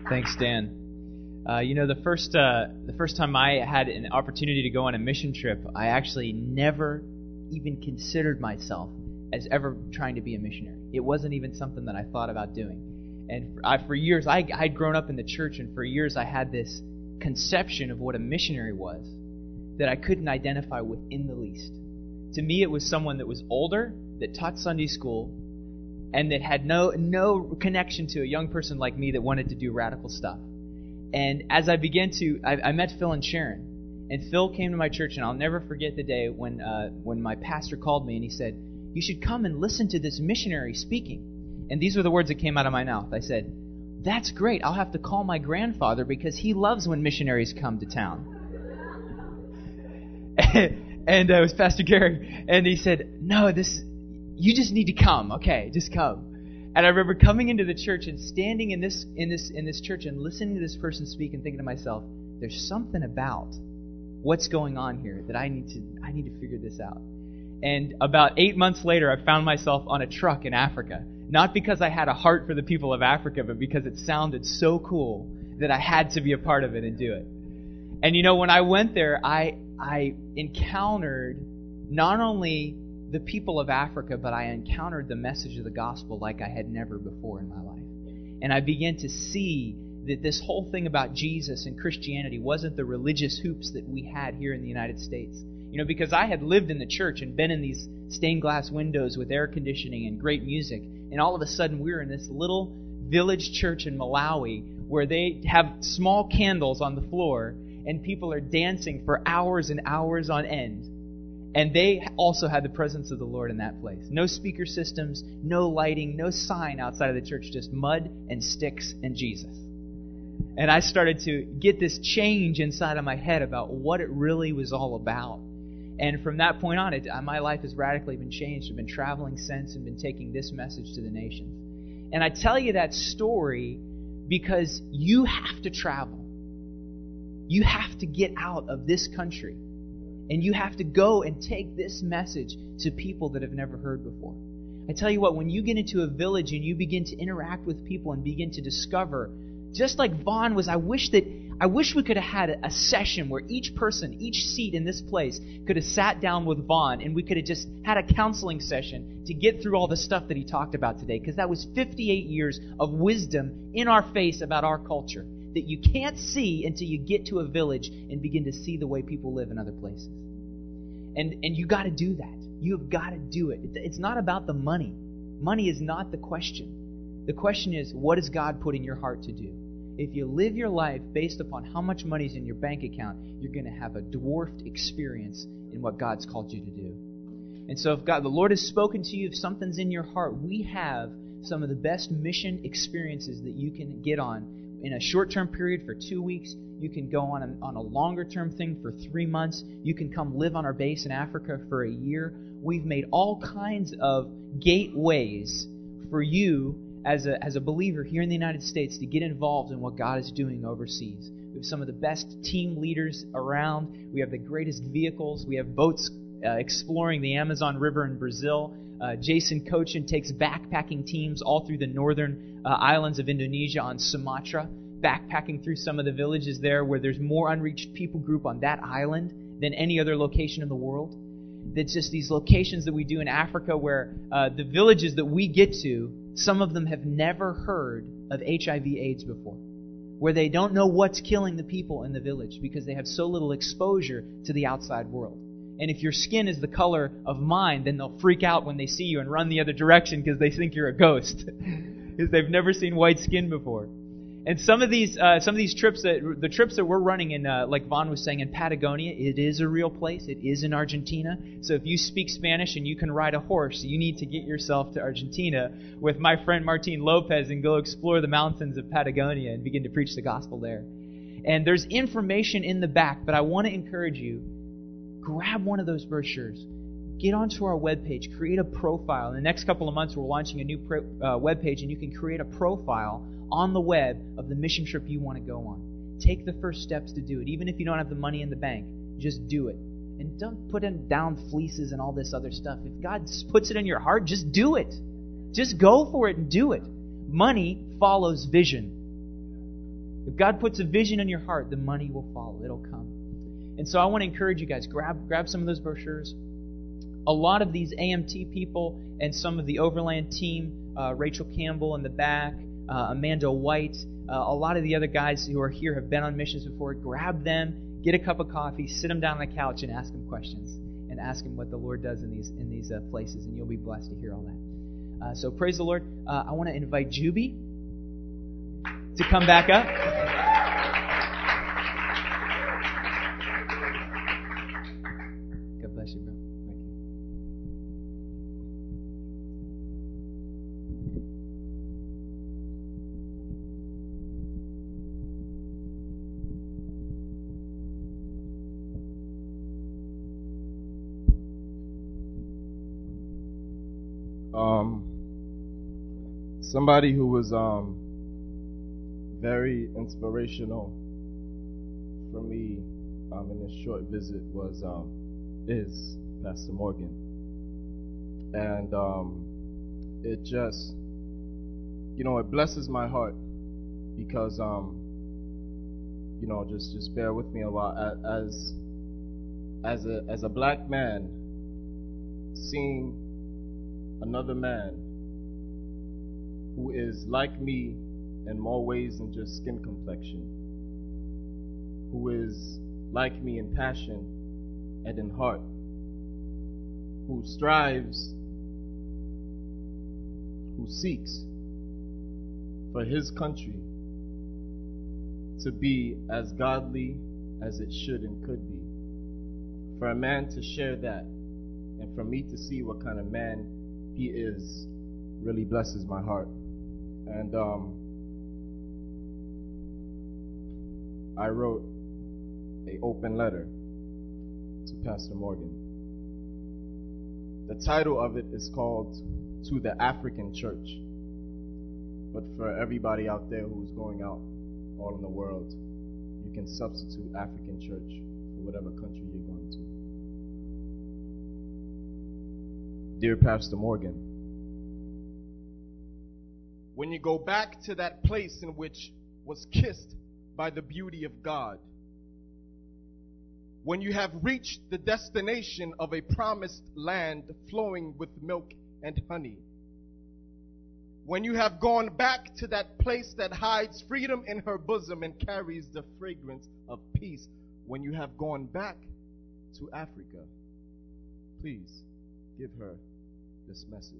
Thanks, Dan. The first time I had an opportunity to go on a mission trip, I actually never even considered myself as ever trying to be a missionary. It wasn't even something that I thought about doing. And for years, I'd grown up in the church, and for years I had this conception of what a missionary was that I couldn't identify with in the least. To me, it was someone that was older, that taught Sunday school, and that had no connection to a young person like me that wanted to do radical stuff. And as I began to, I met Phil and Sharon. And Phil came to my church, and I'll never forget the day when my pastor called me and he said, "You should come and listen to this missionary speaking." And these were the words that came out of my mouth. I said, "That's great. I'll have to call my grandfather because he loves when missionaries come to town." And it was Pastor Gary. And he said, "No, you just need to come. Okay, just come." And I remember coming into the church and standing in this church and listening to this person speak and thinking to myself, there's something about what's going on here that I need to figure this out. And about 8 months later, I found myself on a truck in Africa. Not because I had a heart for the people of Africa, but because it sounded so cool that I had to be a part of it and do it. And when I went there, I encountered not only the people of Africa, but I encountered the message of the gospel like I had never before in my life. And I began to see that this whole thing about Jesus and Christianity wasn't the religious hoops that we had here in the United States. Because I had lived in the church and been in these stained glass windows with air conditioning and great music, and all of a sudden we were in this little village church in Malawi where they have small candles on the floor and people are dancing for hours and hours on end. And they also had the presence of the Lord in that place. No speaker systems, no lighting, no sign outside of the church, just mud and sticks and Jesus. And I started to get this change inside of my head about what it really was all about. And from that point on, my life has radically been changed. I've been traveling since and been taking this message to the nations. And I tell you that story because you have to travel. You have to get out of this country. And you have to go and take this message to people that have never heard before. I tell you what, when you get into a village and you begin to interact with people and begin to discover, just like Vaughn was, I wish we could have had a session where each person, each seat in this place could have sat down with Vaughn and we could have just had a counseling session to get through all the stuff that he talked about today. Because that was 58 years of wisdom in our face about our culture that you can't see until you get to a village and begin to see the way people live in other places. And you got to do that. You have got to do it. It's not about the money. Money is not the question. The question is, what does God put in your heart to do? If you live your life based upon how much money is in your bank account, you're going to have a dwarfed experience in what God's called you to do. And so if the Lord has spoken to you, if something's in your heart, we have some of the best mission experiences that you can get on in a short-term period for 2 weeks. You can go on a longer-term thing for 3 months. You can come live on our base in Africa for a year. We've made all kinds of gateways for you as a believer here in the United States to get involved in what God is doing overseas. We have some of the best team leaders around. We have the greatest vehicles. We have boats exploring the Amazon River in Brazil. Jason Kochin takes backpacking teams all through the northern islands of Indonesia on Sumatra, backpacking through some of the villages there where there's more unreached people group on that island than any other location in the world. That's just these locations that we do in Africa where the villages that we get to, some of them have never heard of HIV/AIDS before, where they don't know what's killing the people in the village because they have so little exposure to the outside world. And if your skin is the color of mine, then they'll freak out when they see you and run the other direction because they think you're a ghost because they've never seen white skin before. And some of these trips that we're running in, like Vaughn was saying, in Patagonia, it is a real place. It is in Argentina. So if you speak Spanish and you can ride a horse, you need to get yourself to Argentina with my friend Martin Lopez and go explore the mountains of Patagonia and begin to preach the gospel there. And there's information in the back, but I want to encourage you, grab one of those brochures. Get onto our webpage, create a profile. In the next couple of months, we're launching a new webpage, and you can create a profile on the web of the mission trip you want to go on. Take the first steps to do it. Even if you don't have the money in the bank, just do it. And don't put down fleeces and all this other stuff. If God puts it in your heart, just do it. Just go for it and do it. Money follows vision. If God puts a vision in your heart, the money will follow. It'll come. And so I want to encourage you guys, grab some of those brochures. A lot of these AMT people and some of the Overland team, Rachel Campbell in the back, Amanda White, a lot of the other guys who are here have been on missions before. Grab them, get a cup of coffee, sit them down on the couch and ask them questions. And ask them what the Lord does in these places, and you'll be blessed to hear all that. So praise the Lord. I want to invite Juby to come back up. God bless you, bro. Thank you. Somebody who was very inspirational for me in this short visit is Pastor Morgan, and it just, it blesses my heart because just bear with me a lot as a black man seeing another man who is like me in more ways than just skin complexion, who is like me in passion and in heart, who strives, who seeks for his country to be as godly as it should and could be. For a man to share that, and for me to see what kind of man he is, really blesses my heart. And I wrote an open letter to Pastor Morgan. The title of it is called To the African Church. But for everybody out there who's going out all in the world, you can substitute African church for whatever country you're going to. Dear Pastor Morgan, when you go back to that place in which was kissed by the beauty of God, when you have reached the destination of a promised land flowing with milk and honey, when you have gone back to that place that hides freedom in her bosom and carries the fragrance of peace, when you have gone back to Africa, please give her this message.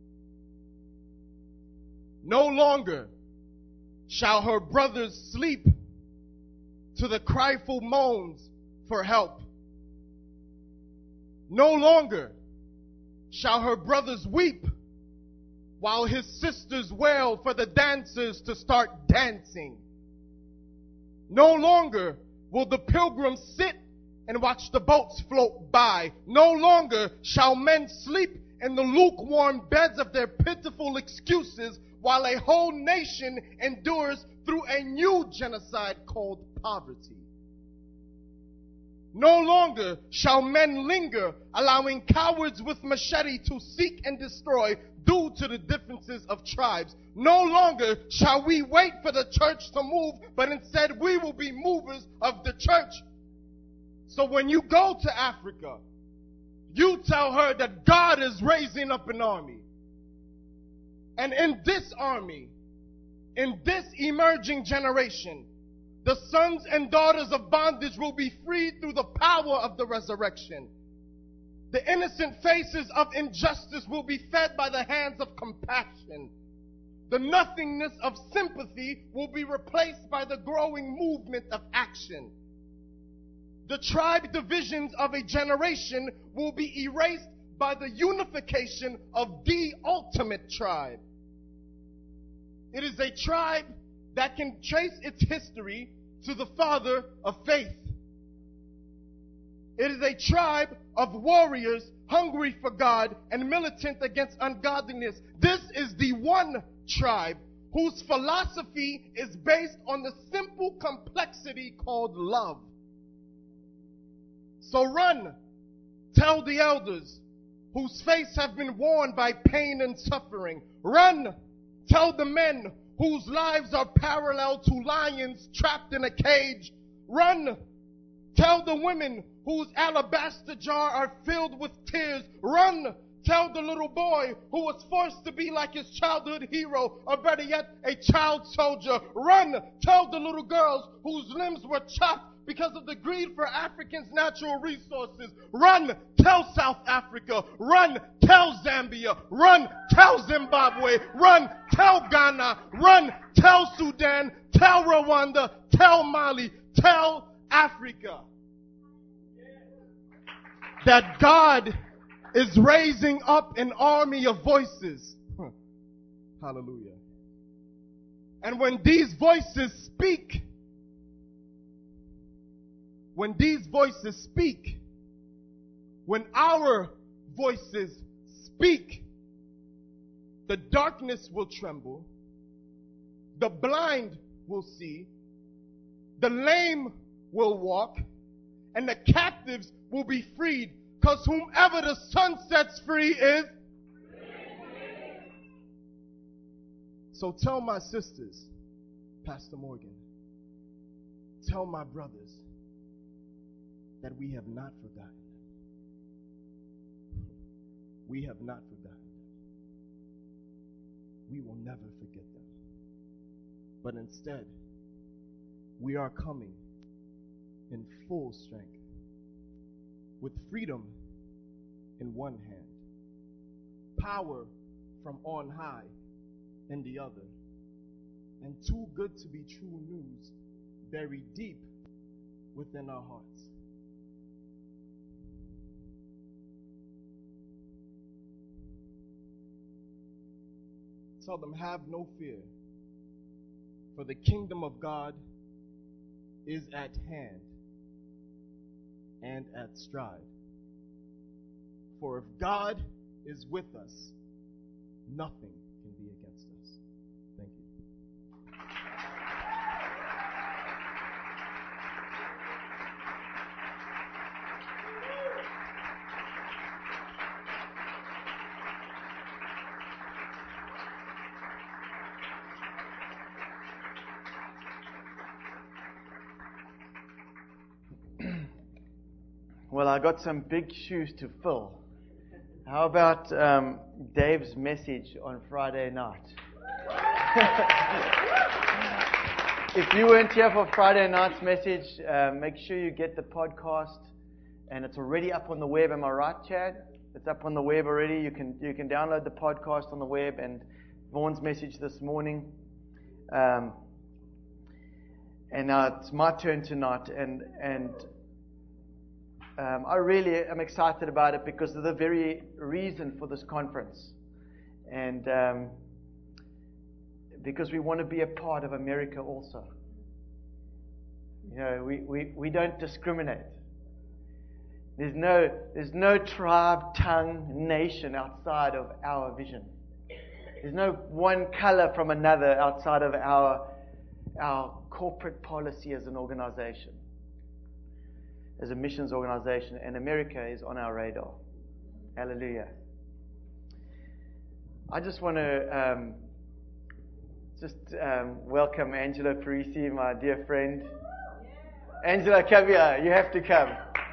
No longer shall her brothers sleep to the cryful moans for help. No longer shall her brothers weep while his sisters wail for the dancers to start dancing. No longer will the pilgrims sit and watch the boats float by. No longer shall men sleep in the lukewarm beds of their pitiful excuses while a whole nation endures through a new genocide called poverty. No longer shall men linger, allowing cowards with machete to seek and destroy due to the differences of tribes. No longer shall we wait for the church to move, but instead we will be movers of the church. So when you go to Africa, you tell her that God is raising up an army. And in this army, in this emerging generation, the sons and daughters of bondage will be freed through the power of the resurrection. The innocent faces of injustice will be fed by the hands of compassion. The nothingness of sympathy will be replaced by the growing movement of action. The tribe divisions of a generation will be erased by the unification of the ultimate tribe. It is a tribe that can trace its history to the father of faith. It is a tribe of warriors hungry for God and militant against ungodliness. This is the one tribe whose philosophy is based on the simple complexity called love. So run, tell the elders whose face have been worn by pain and suffering. Run, tell the men whose lives are parallel to lions trapped in a cage. Run. Tell the women whose alabaster jar are filled with tears. Run. Tell the little boy who was forced to be like his childhood hero, or better yet, a child soldier. Run. Tell the little girls whose limbs were chopped because of the greed for Africans' natural resources. Run. Tell South Africa. Run. Tell Zambia. Run. Tell Zimbabwe. Run. Tell Ghana. Run. Tell Sudan. Tell Rwanda. Tell Mali. Tell Africa that God is raising up an army of voices. Hallelujah. And when these voices speak, when our voices speak, the darkness will tremble, the blind will see, the lame will walk, and the captives will be freed, because whomever the Son sets free is. So tell my sisters, Pastor Morgan, tell my brothers that we have not forgotten. We have not forgotten. We will never forget them. But instead, we are coming in full strength, with freedom in one hand, power from on high in the other, and too good to be true news buried deep within our hearts. Tell them, have no fear, for the kingdom of God is at hand and at stride. For if God is with us, nothing can be against us. Thank you. Well, I got some big shoes to fill. How about Dave's message on Friday night? If you weren't here for Friday night's message, make sure you get the podcast, and it's already up on the web. Am I right, Chad? It's up on the web already. You can download the podcast on the web, and Vaughn's message this morning. And now it's my turn tonight, and I really am excited about it because of the very reason for this conference. And because we want to be a part of America also. You know, we don't discriminate. There's no tribe, tongue, nation outside of our vision. There's no one color from another outside of our corporate policy as an organization, as a missions organization, and America is on our radar. Hallelujah. I just want to welcome Angela Parisi, my dear friend. Angela, come here. You have to come.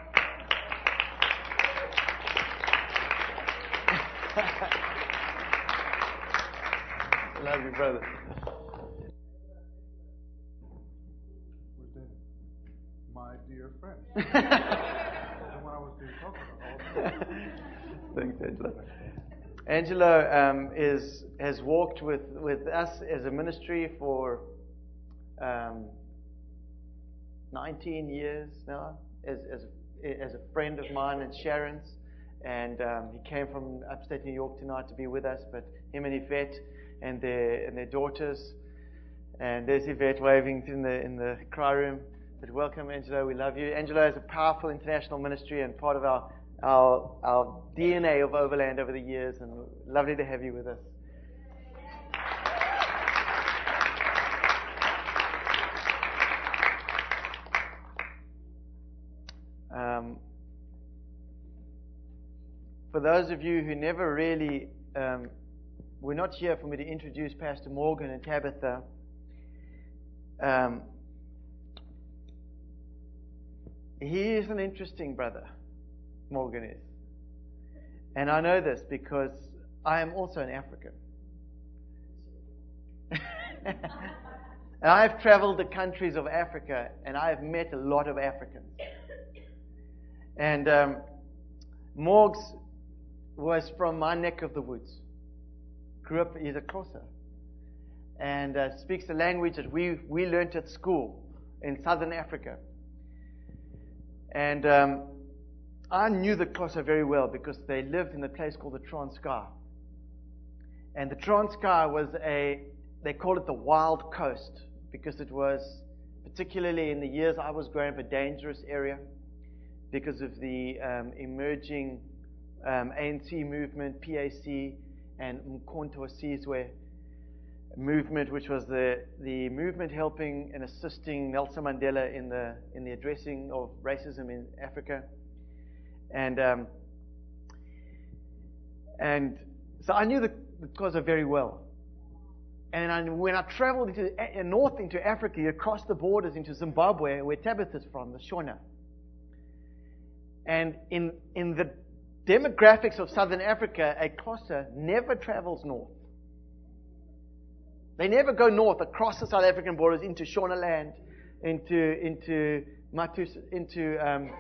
Love you, brother. My dear friend. That's what I was being talking about. Thanks, Angela. Angela has walked with us as a ministry for 19 years now, as a friend of mine and Sharon's. And he came from upstate New York tonight to be with us, but him and Yvette and their daughters. And there's Yvette waving in the cry room. But welcome, Angela. We love you. Angela is a powerful international ministry and part of our DNA of Overland over the years, and lovely to have you with us. For those of you who never really were not here for me to introduce Pastor Morgan and Tabitha, he is an interesting brother, Morgan is. And I know this because I am also an African. And I have traveled the countries of Africa, and I have met a lot of Africans. And Morgs was from my neck of the woods. Grew up, he's a Xhosa, and speaks the language that we learnt at school in southern Africa. And I knew the Xhosa very well because they lived in a place called the Transkei. And the Transkei was they called it the wild coast because it was, particularly in the years I was growing up, a dangerous area because of the emerging ANC movement, PAC, and Mkhonto Sizwe movement, which was the movement helping and assisting Nelson Mandela in the addressing of racism in Africa. And so I knew the Xhosa very well. And when I traveled north into Africa, across the borders into Zimbabwe, where Tabitha's from, the Shona. And in the demographics of southern Africa, a Xhosa never travels north. They never go north across the South African borders into Shona land, into Matusa, into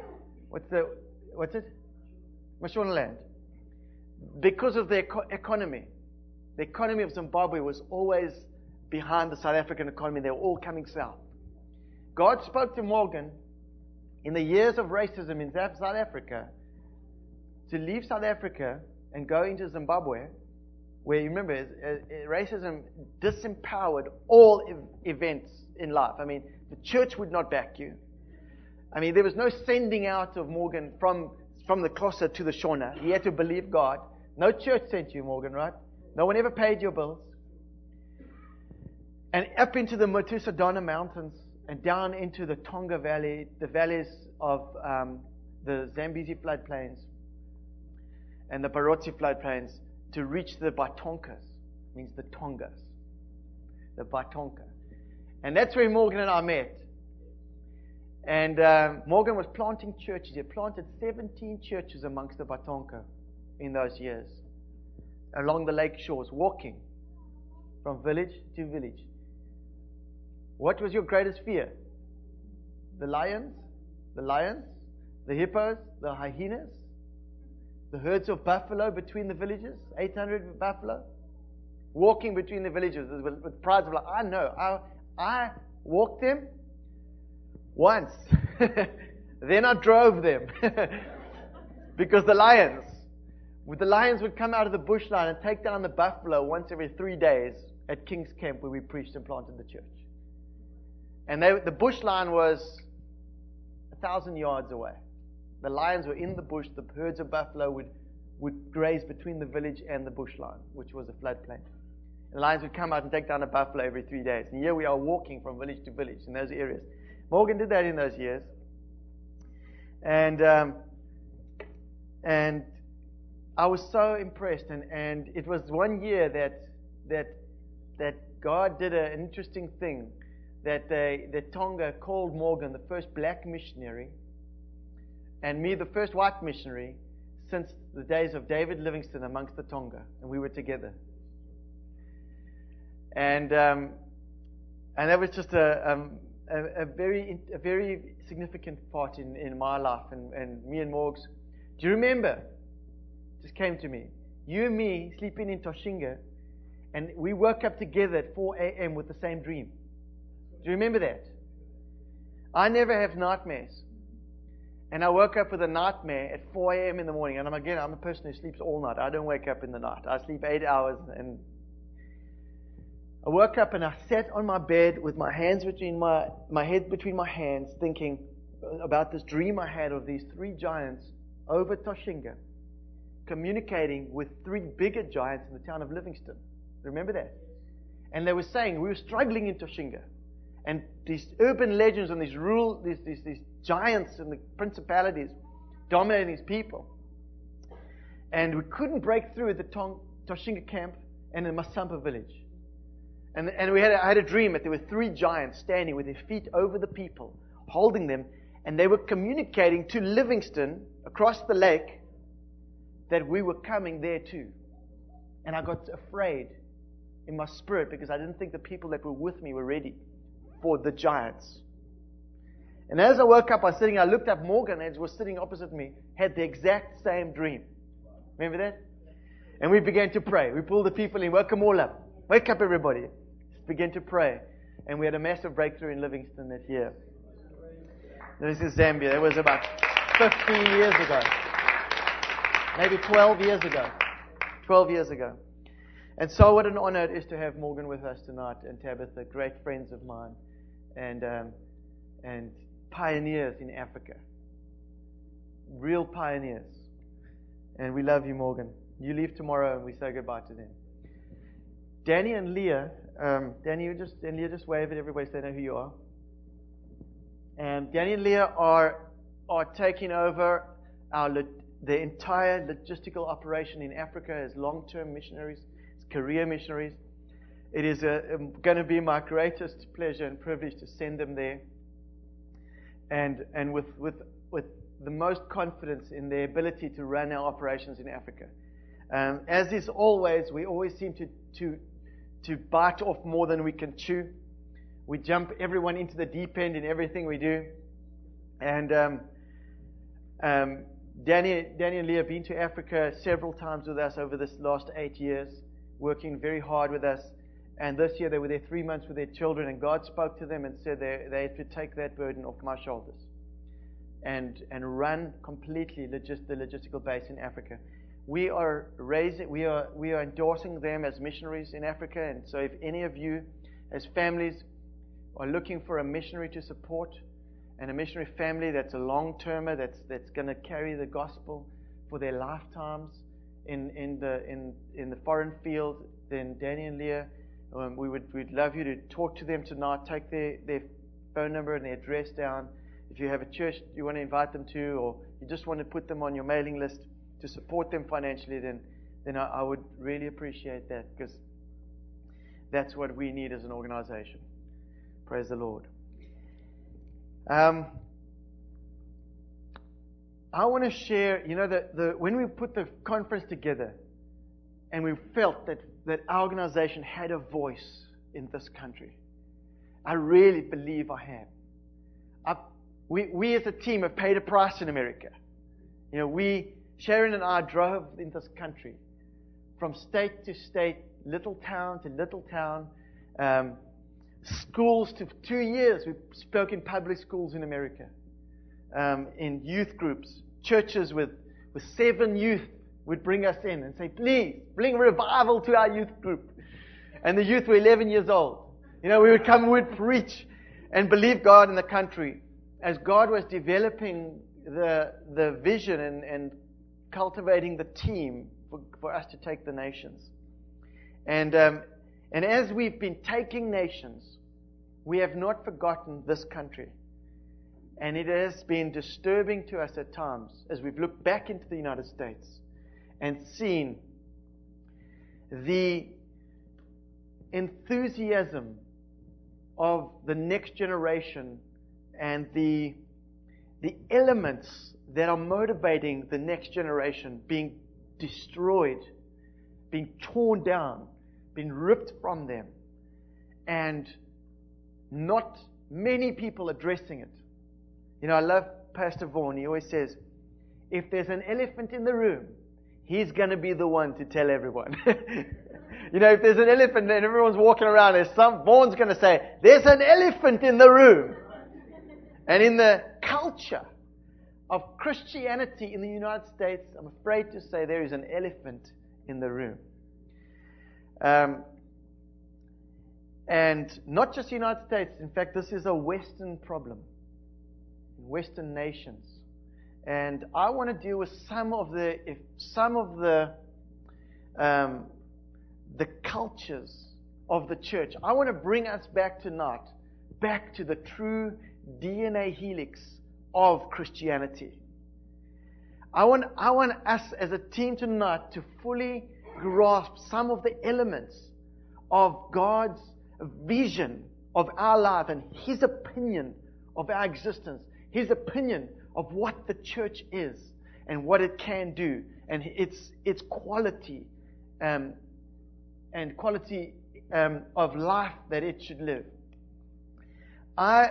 Mashona land, because of their economy. The economy of Zimbabwe was always behind the South African economy. They were all coming south. God spoke to Morgan in the years of racism in South Africa to leave South Africa and go into Zimbabwe, where, you remember, racism disempowered all events in life. I mean, the church would not back you. I mean, there was no sending out of Morgan from the Xhosa to the Shona. He had to believe God. No church sent you, Morgan, right? No one ever paid your bills. And up into the Matusadana Mountains and down into the Tonga Valley, the valleys of the Zambezi floodplains and the Barotse floodplains, to reach the Batonkas, means the Tongas, the Batonka. And that's where Morgan and I met. And Morgan was planting churches. He had planted 17 churches amongst the Batonka in those years, along the lake shores, walking from village to village. What was your greatest fear? The lions, the hippos, the hyenas, the herds of buffalo between the villages, 800 buffalo, walking between the villages with prides of life. I know. I walked them once. Then I drove them. Because the lions would come out of the bush line and take down the buffalo once every 3 days at King's Camp, where we preached and planted the church. And the bush line was 1,000 yards away. The lions were in the bush. The herds of buffalo would graze between the village and the bush line, which was a floodplain. The lions would come out and take down a buffalo every 3 days. And here we are walking from village to village in those areas. Morgan did that in those years. And I was so impressed. And it was one year that God did an interesting thing. That Tonga called Morgan the first black missionary, and me the first white missionary, since the days of David Livingstone amongst the Tonga, and we were together. And that was just a very significant part in my life, and me and Morgs. Do you remember? It just came to me. You and me sleeping in Toshinga, and we woke up together at 4 a.m. with the same dream. Do you remember that? I never have nightmares. And I woke up with a nightmare at 4 a.m. in the morning. And I'm a person who sleeps all night. I don't wake up in the night. I sleep 8 hours. And I woke up and I sat on my bed with my hands between my head between my hands, thinking about this dream I had of these 3 giants over Toshinga, communicating with 3 bigger giants in the town of Livingstone. Remember that? And they were saying we were struggling in Toshinga. And these urban legends and these giants and the principalities dominating these people. And we couldn't break through at the Toshinga camp. and in Masampa village. And I had a dream that there were 3 giants standing with their feet over the people, holding them, and they were communicating to Livingstone across the lake that we were coming there too. And I got afraid in my spirit because I didn't think the people that were with me were ready for the giants. And as I woke up, I looked up. Morgan, who was sitting opposite me, had the exact same dream. Remember that? And we began to pray. We pulled the people in, woke them all up. Wake up, everybody. Began to pray. And we had a massive breakthrough in Livingstone that year. This is Zambia. That was about 15 years ago. Maybe 12 years ago. 12 years ago. And so what an honor it is to have Morgan with us tonight and Tabitha, great friends of mine. And pioneers in Africa. Real pioneers. And we love you, Morgan. You leave tomorrow and we say goodbye to them. Danny and Leah, Danny and Leah just wave at everybody so they know who you are. And Danny and Leah are taking over the entire logistical operation in Africa as long-term missionaries, as career missionaries. It is going to be my greatest pleasure and privilege to send them there. And with the most confidence in their ability to run our operations in Africa. As is always, we always seem to bite off more than we can chew. We jump everyone into the deep end in everything we do. And Danny and Leah have been to Africa several times with us over this last 8 years, working very hard with us. And this year they were there 3 months with their children, and God spoke to them and said they had to take that burden off my shoulders and run completely the logistical base in Africa. We are endorsing them as missionaries in Africa, and so if any of you as families are looking for a missionary to support and a missionary family that's a long-termer that's going to carry the gospel for their lifetimes in the foreign field, then Danny and Leah, we'd love you to talk to them tonight. Take their phone number and their address down. If you have a church you want to invite them to, or you just want to put them on your mailing list to support them financially, then I would really appreciate that, because that's what we need as an organization. Praise the Lord. I want to share, when we put the conference together and we felt that our organization had a voice in this country, I really believe I have. We as a team have paid a price in America. Sharon and I drove in this country from state to state, little town to little town, schools to 2 years. We spoke in public schools in America, in youth groups, churches with 7 youth would bring us in and say, please, bring revival to our youth group. And the youth were 11 years old. We would come and we'd preach and believe God in the country as God was developing the vision and cultivating the team for us to take the nations. And as we've been taking nations, we have not forgotten this country. And it has been disturbing to us at times as we've looked back into the United States and seen the enthusiasm of the next generation and the elements that are motivating the next generation being destroyed, being torn down, being ripped from them, and not many people addressing it. I love Pastor Vaughan. He always says, if there's an elephant in the room, he's going to be the one to tell everyone. If there's an elephant and everyone's walking around, Vaughan's going to say, there's an elephant in the room. And in the culture of Christianity in the United States, I'm afraid to say there is an elephant in the room. And not just the United States. In fact, this is a Western problem. Western nations. And I want to deal with some of the cultures of the church. I want to bring us back tonight, back to the true DNA helix of Christianity. I want us as a team tonight to fully grasp some of the elements of God's vision of our life and His opinion of our existence, His opinion of what the church is and what it can do, and its quality and quality of life that it should live. I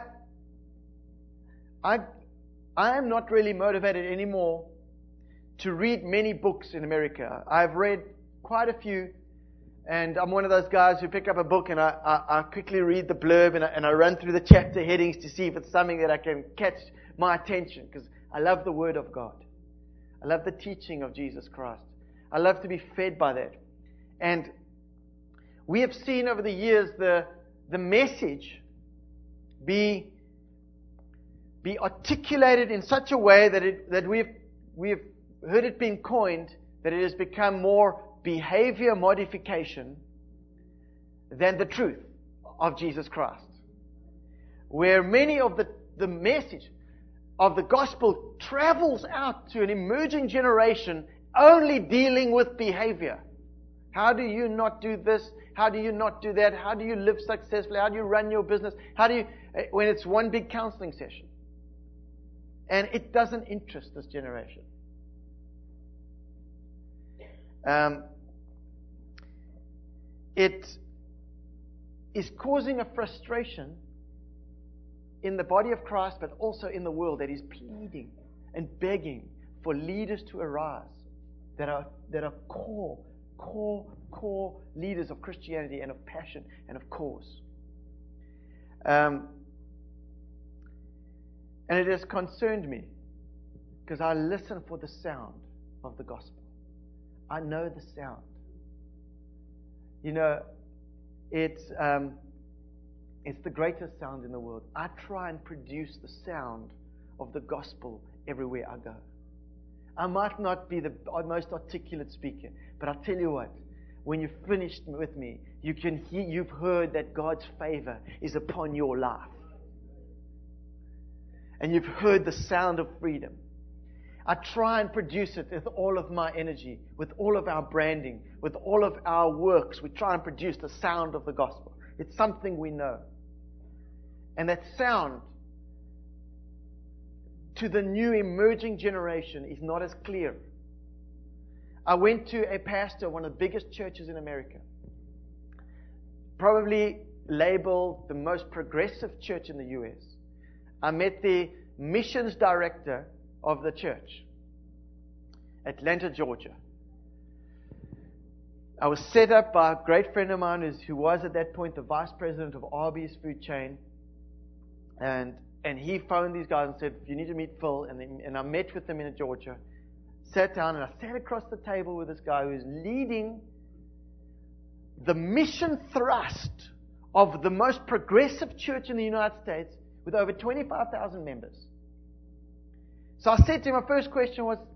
am not really motivated anymore to read many books in America. I've read quite a few, and I'm one of those guys who pick up a book and I quickly read the blurb and I run through the chapter headings to see if it's something that I can catch my attention, because I love the Word of God. I love the teaching of Jesus Christ. I love to be fed by that. And we have seen over the years the message be articulated in such a way that we've heard it being coined that it has become more behavior modification than the truth of Jesus Christ. Where many of the message of the gospel travels out to an emerging generation only dealing with behavior. How do you not do this? How do you not do that? How do you live successfully? How do you run your business? How do you, when it's one big counseling session? And it doesn't interest this generation. It is causing a frustration in the body of Christ, but also in the world, that is pleading and begging for leaders to arise that are core leaders of Christianity and of passion and of cause. And it has concerned me because I listen for the sound of the gospel. I know the sound. You know, it's the greatest sound in the world. I try and produce the sound of the gospel everywhere I go. I might not be the most articulate speaker, but I'll tell you what, when you've finished with me, you've heard that God's favor is upon your life. And you've heard the sound of freedom. I try and produce it with all of my energy, with all of our branding, with all of our works. We try and produce the sound of the gospel. It's something we know. And that sound to the new emerging generation is not as clear. I went to a pastor, one of the biggest churches in America, probably labeled the most progressive church in the U.S. I met the missions director of the church, Atlanta, Georgia. I was set up by a great friend of mine who was at that point the vice president of Arby's food chain. And he phoned these guys and said, you need to meet Phil. And I met with them in Georgia, sat down, and I sat across the table with this guy who's leading the mission thrust of the most progressive church in the United States with over 25,000 members. So I said to him, my first question was,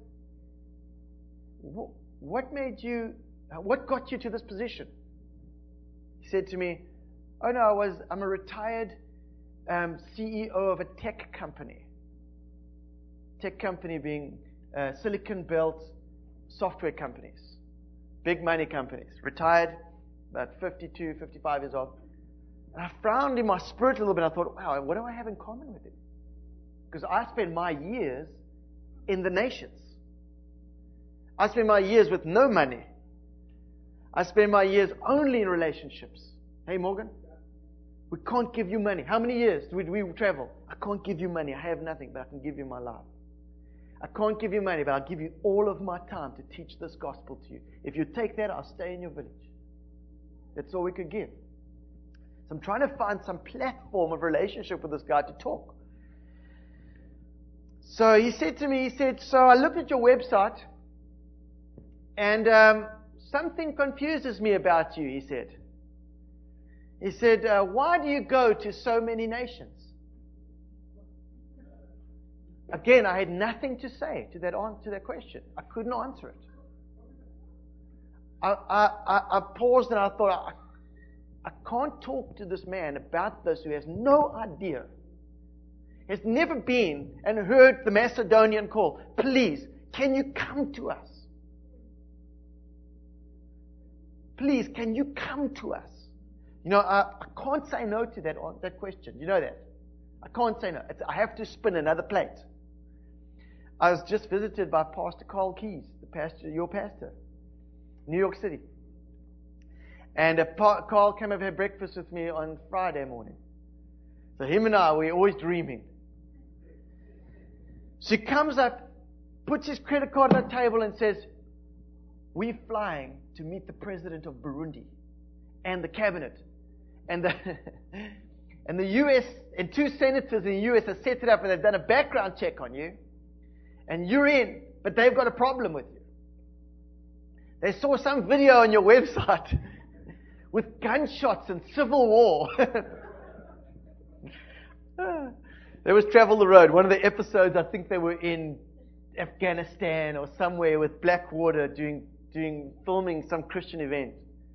what got you to this position? He said to me, oh no, I'm a retired CEO of a tech company. Tech company being Silicon Belt software companies. Big money companies. Retired, about 52, 55 years old. And I frowned in my spirit a little bit. I thought, wow, what do I have in common with him? Because I spent my years in the nations. I spent my years with no money. I spent my years only in relationships. Hey, Morgan? We can't give you money. How many years did we travel? I can't give you money. I have nothing, but I can give you my life. I can't give you money, but I'll give you all of my time to teach this gospel to you. If you take that, I'll stay in your village. That's all we could give. So I'm trying to find some platform of relationship with this guy to talk. So he said to me, so I looked at your website, and something confuses me about you, he said. He said, why do you go to so many nations? Again, I had nothing to say to that question. I couldn't answer it. I paused and I thought, I can't talk to this man about this who has no idea, has never been and heard the Macedonian call. Please, can you come to us? please, can you come to us? You know, I can't say no to that question. You know that? I can't say no. I have to spin another plate. I was just visited by Pastor Carl Keys, your pastor, New York City. And Carl came over and had breakfast with me on Friday morning. So him and I, we're always dreaming. So he comes up, puts his credit card on the table and says, we're flying to meet the president of Burundi and the cabinet. And the US, and 2 senators in the US have set it up and they've done a background check on you. And you're in, but they've got a problem with you. They saw some video on your website with gunshots and civil war. There was Travel the Road. One of the episodes, I think they were in Afghanistan or somewhere with Blackwater filming some Christian event.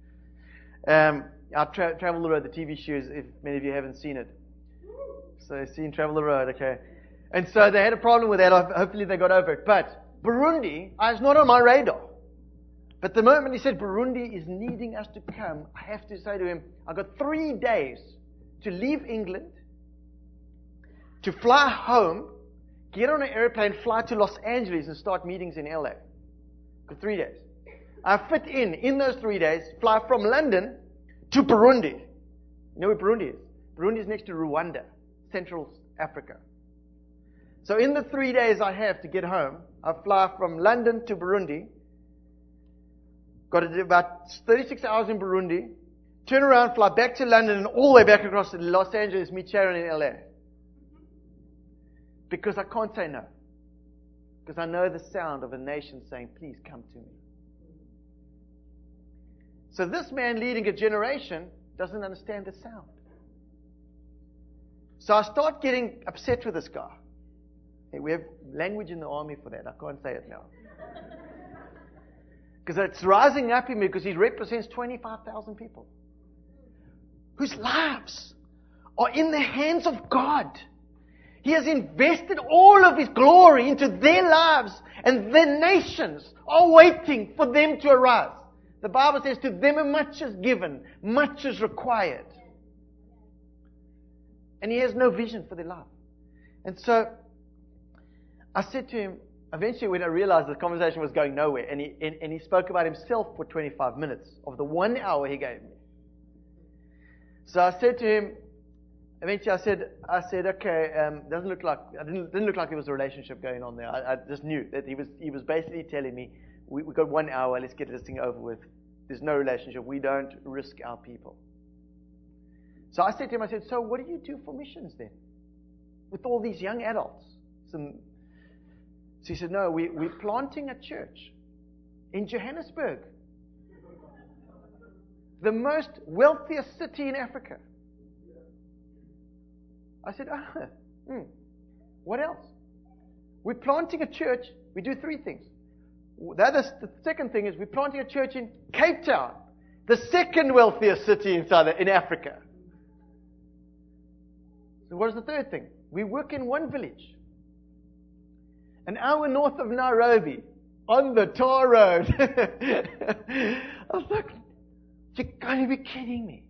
Travel the Road, the TV shows, if many of you haven't seen it. So you've seen Travel the Road, okay. And so they had a problem with that. Hopefully they got over it. But Burundi is not on my radar. But the moment he said Burundi is needing us to come, I have to say to him, I've got 3 days to leave England, to fly home, get on an airplane, fly to Los Angeles and start meetings in LA. For 3 days. I fit in those 3 days, fly from London to Burundi. You know where Burundi is? Burundi is next to Rwanda, Central Africa. So in the 3 days I have to get home, I fly from London to Burundi. Got to do about 36 hours in Burundi. Turn around, fly back to London and all the way back across to Los Angeles, meet Sharon in LA. Because I can't say no. Because I know the sound of a nation saying, please come to me. So this man leading a generation doesn't understand the sound. So I start getting upset with this guy. Hey, we have language in the army for that. I can't say it now. Because it's rising up in me because he represents 25,000 people whose lives are in the hands of God. He has invested all of His glory into their lives, and their nations are waiting for them to arise. The Bible says, to them much is given, much is required. And he has no vision for their life. And so I said to him, eventually when I realized the conversation was going nowhere, and he spoke about himself for 25 minutes of the 1 hour he gave me. So I said to him, eventually I said, okay, it didn't look like there was a relationship going on there. I just knew that he was basically telling me, we've got 1 hour, let's get this thing over with. There's no relationship. We don't risk our people. So I said to him, so what do you do for missions then? With all these young adults? So he said, no, we're planting a church in Johannesburg. The most wealthiest city in Africa. I said, what else? We're planting a church. We do 3 things. The second thing is we're planting a church in Cape Town, the second wealthiest city in Africa. So what is the third thing? We work in one village, an hour north of Nairobi, on the tar road. I was like, you're going to be kidding me.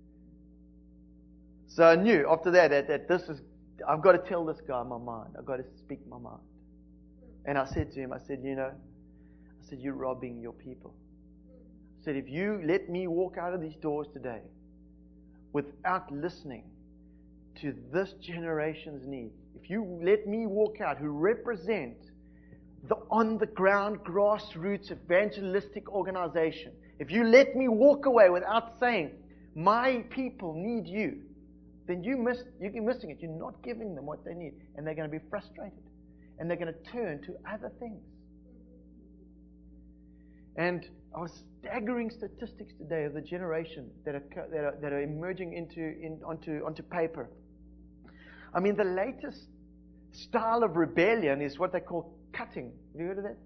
So I knew after that I've got to tell this guy my mind. I've got to speak my mind. And I said to him, you're robbing your people. I said, if you let me walk out of these doors today without listening to this generation's needs, if you let me walk out who represent the on-the-ground grassroots evangelistic organization, if you let me walk away without saying, my people need you, then you're missing it. You're not giving them what they need. And they're going to be frustrated. And they're going to turn to other things. And I was staggering statistics today of the generation that are emerging onto paper. I mean, the latest style of rebellion is what they call cutting. Have you heard of that?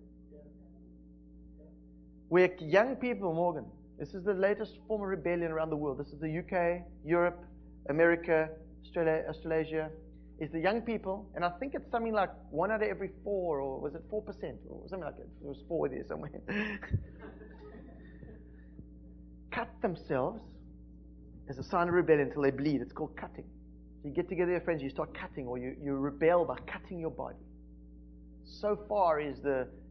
Where young people, Morgan, this is the latest form of rebellion around the world. This is the UK, Europe, America, Australasia. Is the young people, and I think it's something like 1 out of every 4, or was it 4%, or something like that. It was 4 there somewhere. cut themselves as a sign of rebellion until they bleed. It's called cutting. You get together with your friends, you start cutting, or you rebel by cutting your body. So far is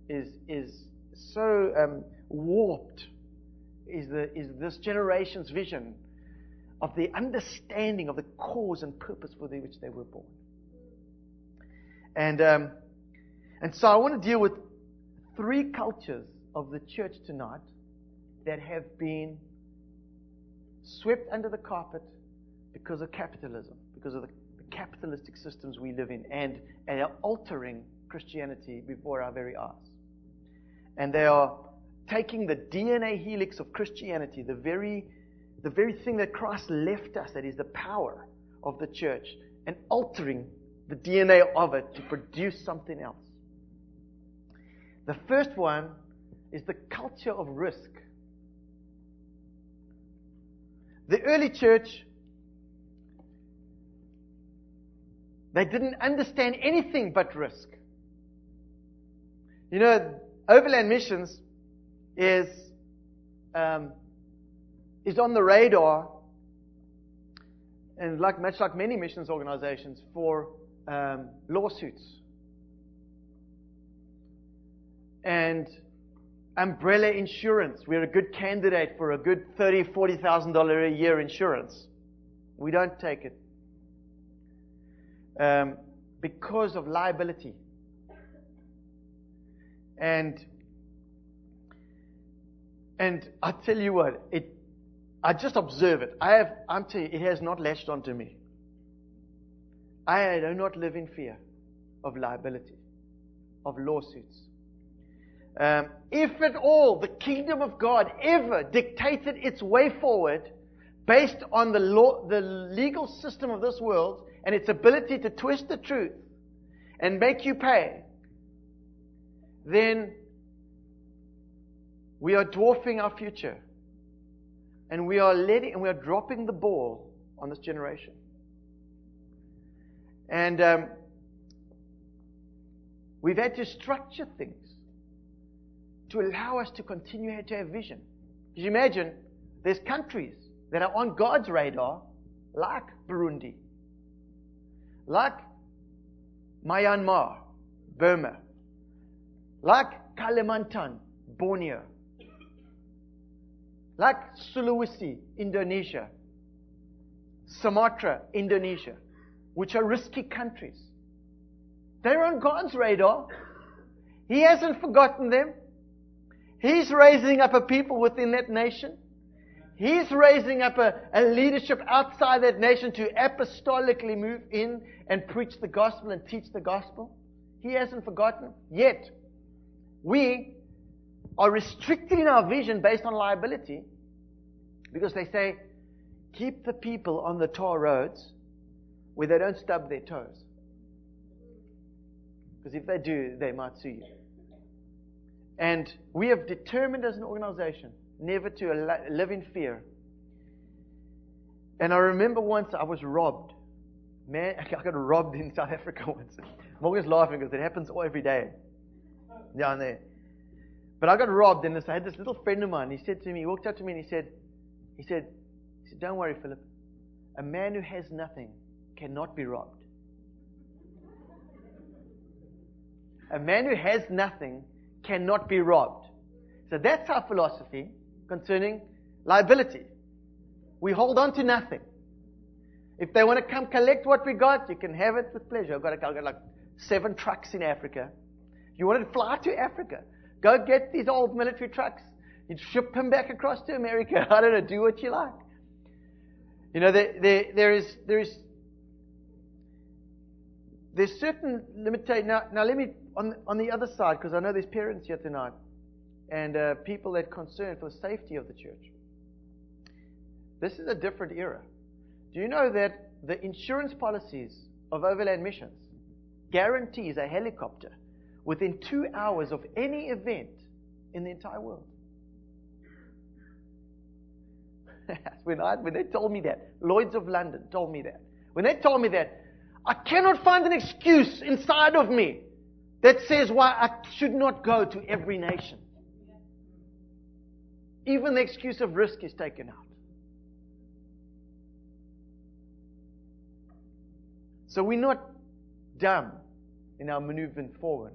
so warped is this generation's vision of the understanding of the cause and purpose for which they were born. And so I want to deal with 3 cultures of the church tonight that have been swept under the carpet because of capitalism, because of the capitalistic systems we live in, and are altering Christianity before our very eyes. And they are taking the DNA helix of Christianity, the very thing that Christ left us, that is the power of the church, and altering the DNA of it to produce something else. The first one is the culture of risk. The early church, they didn't understand anything but risk. You know, Overland Missions is on the radar, and much like many missions organizations, for lawsuits and umbrella insurance. We're a good candidate for a good $30,000, $40,000 a year insurance. We don't take it because of liability. And I tell you what, I just observe it. I'm telling you, it has not latched onto me. I do not live in fear of liability, of lawsuits. If at all the kingdom of God ever dictated its way forward based on the legal system of this world and its ability to twist the truth and make you pay, then we are dwarfing our future, and we are dropping the ball on this generation. And we've had to structure things to allow us to continue to have vision. Can you imagine? There's countries that are on God's radar, like Burundi, like Myanmar, Burma, like Kalimantan, Borneo, like Sulawesi, Indonesia, Sumatra, Indonesia, which are risky countries. They're on God's radar. He hasn't forgotten them. He's raising up a people within that nation. He's raising up a leadership outside that nation to apostolically move in and preach the gospel and teach the gospel. He hasn't forgotten. Yet, we are restricting our vision based on liability, because they say, keep the people on the tar roads where they don't stub their toes. Because if they do, they might sue you. And we have determined as an organization never to live in fear. And I remember once I was robbed. Man, I got robbed in South Africa once. Morgan's laughing because it happens every day down there. But I got robbed, and I had this little friend of mine. He walked up to me and he said, don't worry, Philip. A man who has nothing cannot be robbed. A man who has nothing cannot be robbed. So that's our philosophy concerning liability. We hold on to nothing. If they want to come collect what we got, you can have it with pleasure. I've got like 7 trucks in Africa. You want to fly to Africa? Go get these old military trucks. You ship them back across to America. I don't know. Do what you like. You know, there's certain limitation. Now let me on the other side, because I know there's parents here tonight and people that are concerned for the safety of the church. This is a different era. Do you know that the insurance policies of Overland Missions guarantees a helicopter within 2 hours of any event in the entire world? When they told me that, Lloyd's of London told me that. When they told me that, I cannot find an excuse inside of me that says why I should not go to every nation. Even the excuse of risk is taken out. So we're not dumb in our maneuvering forward.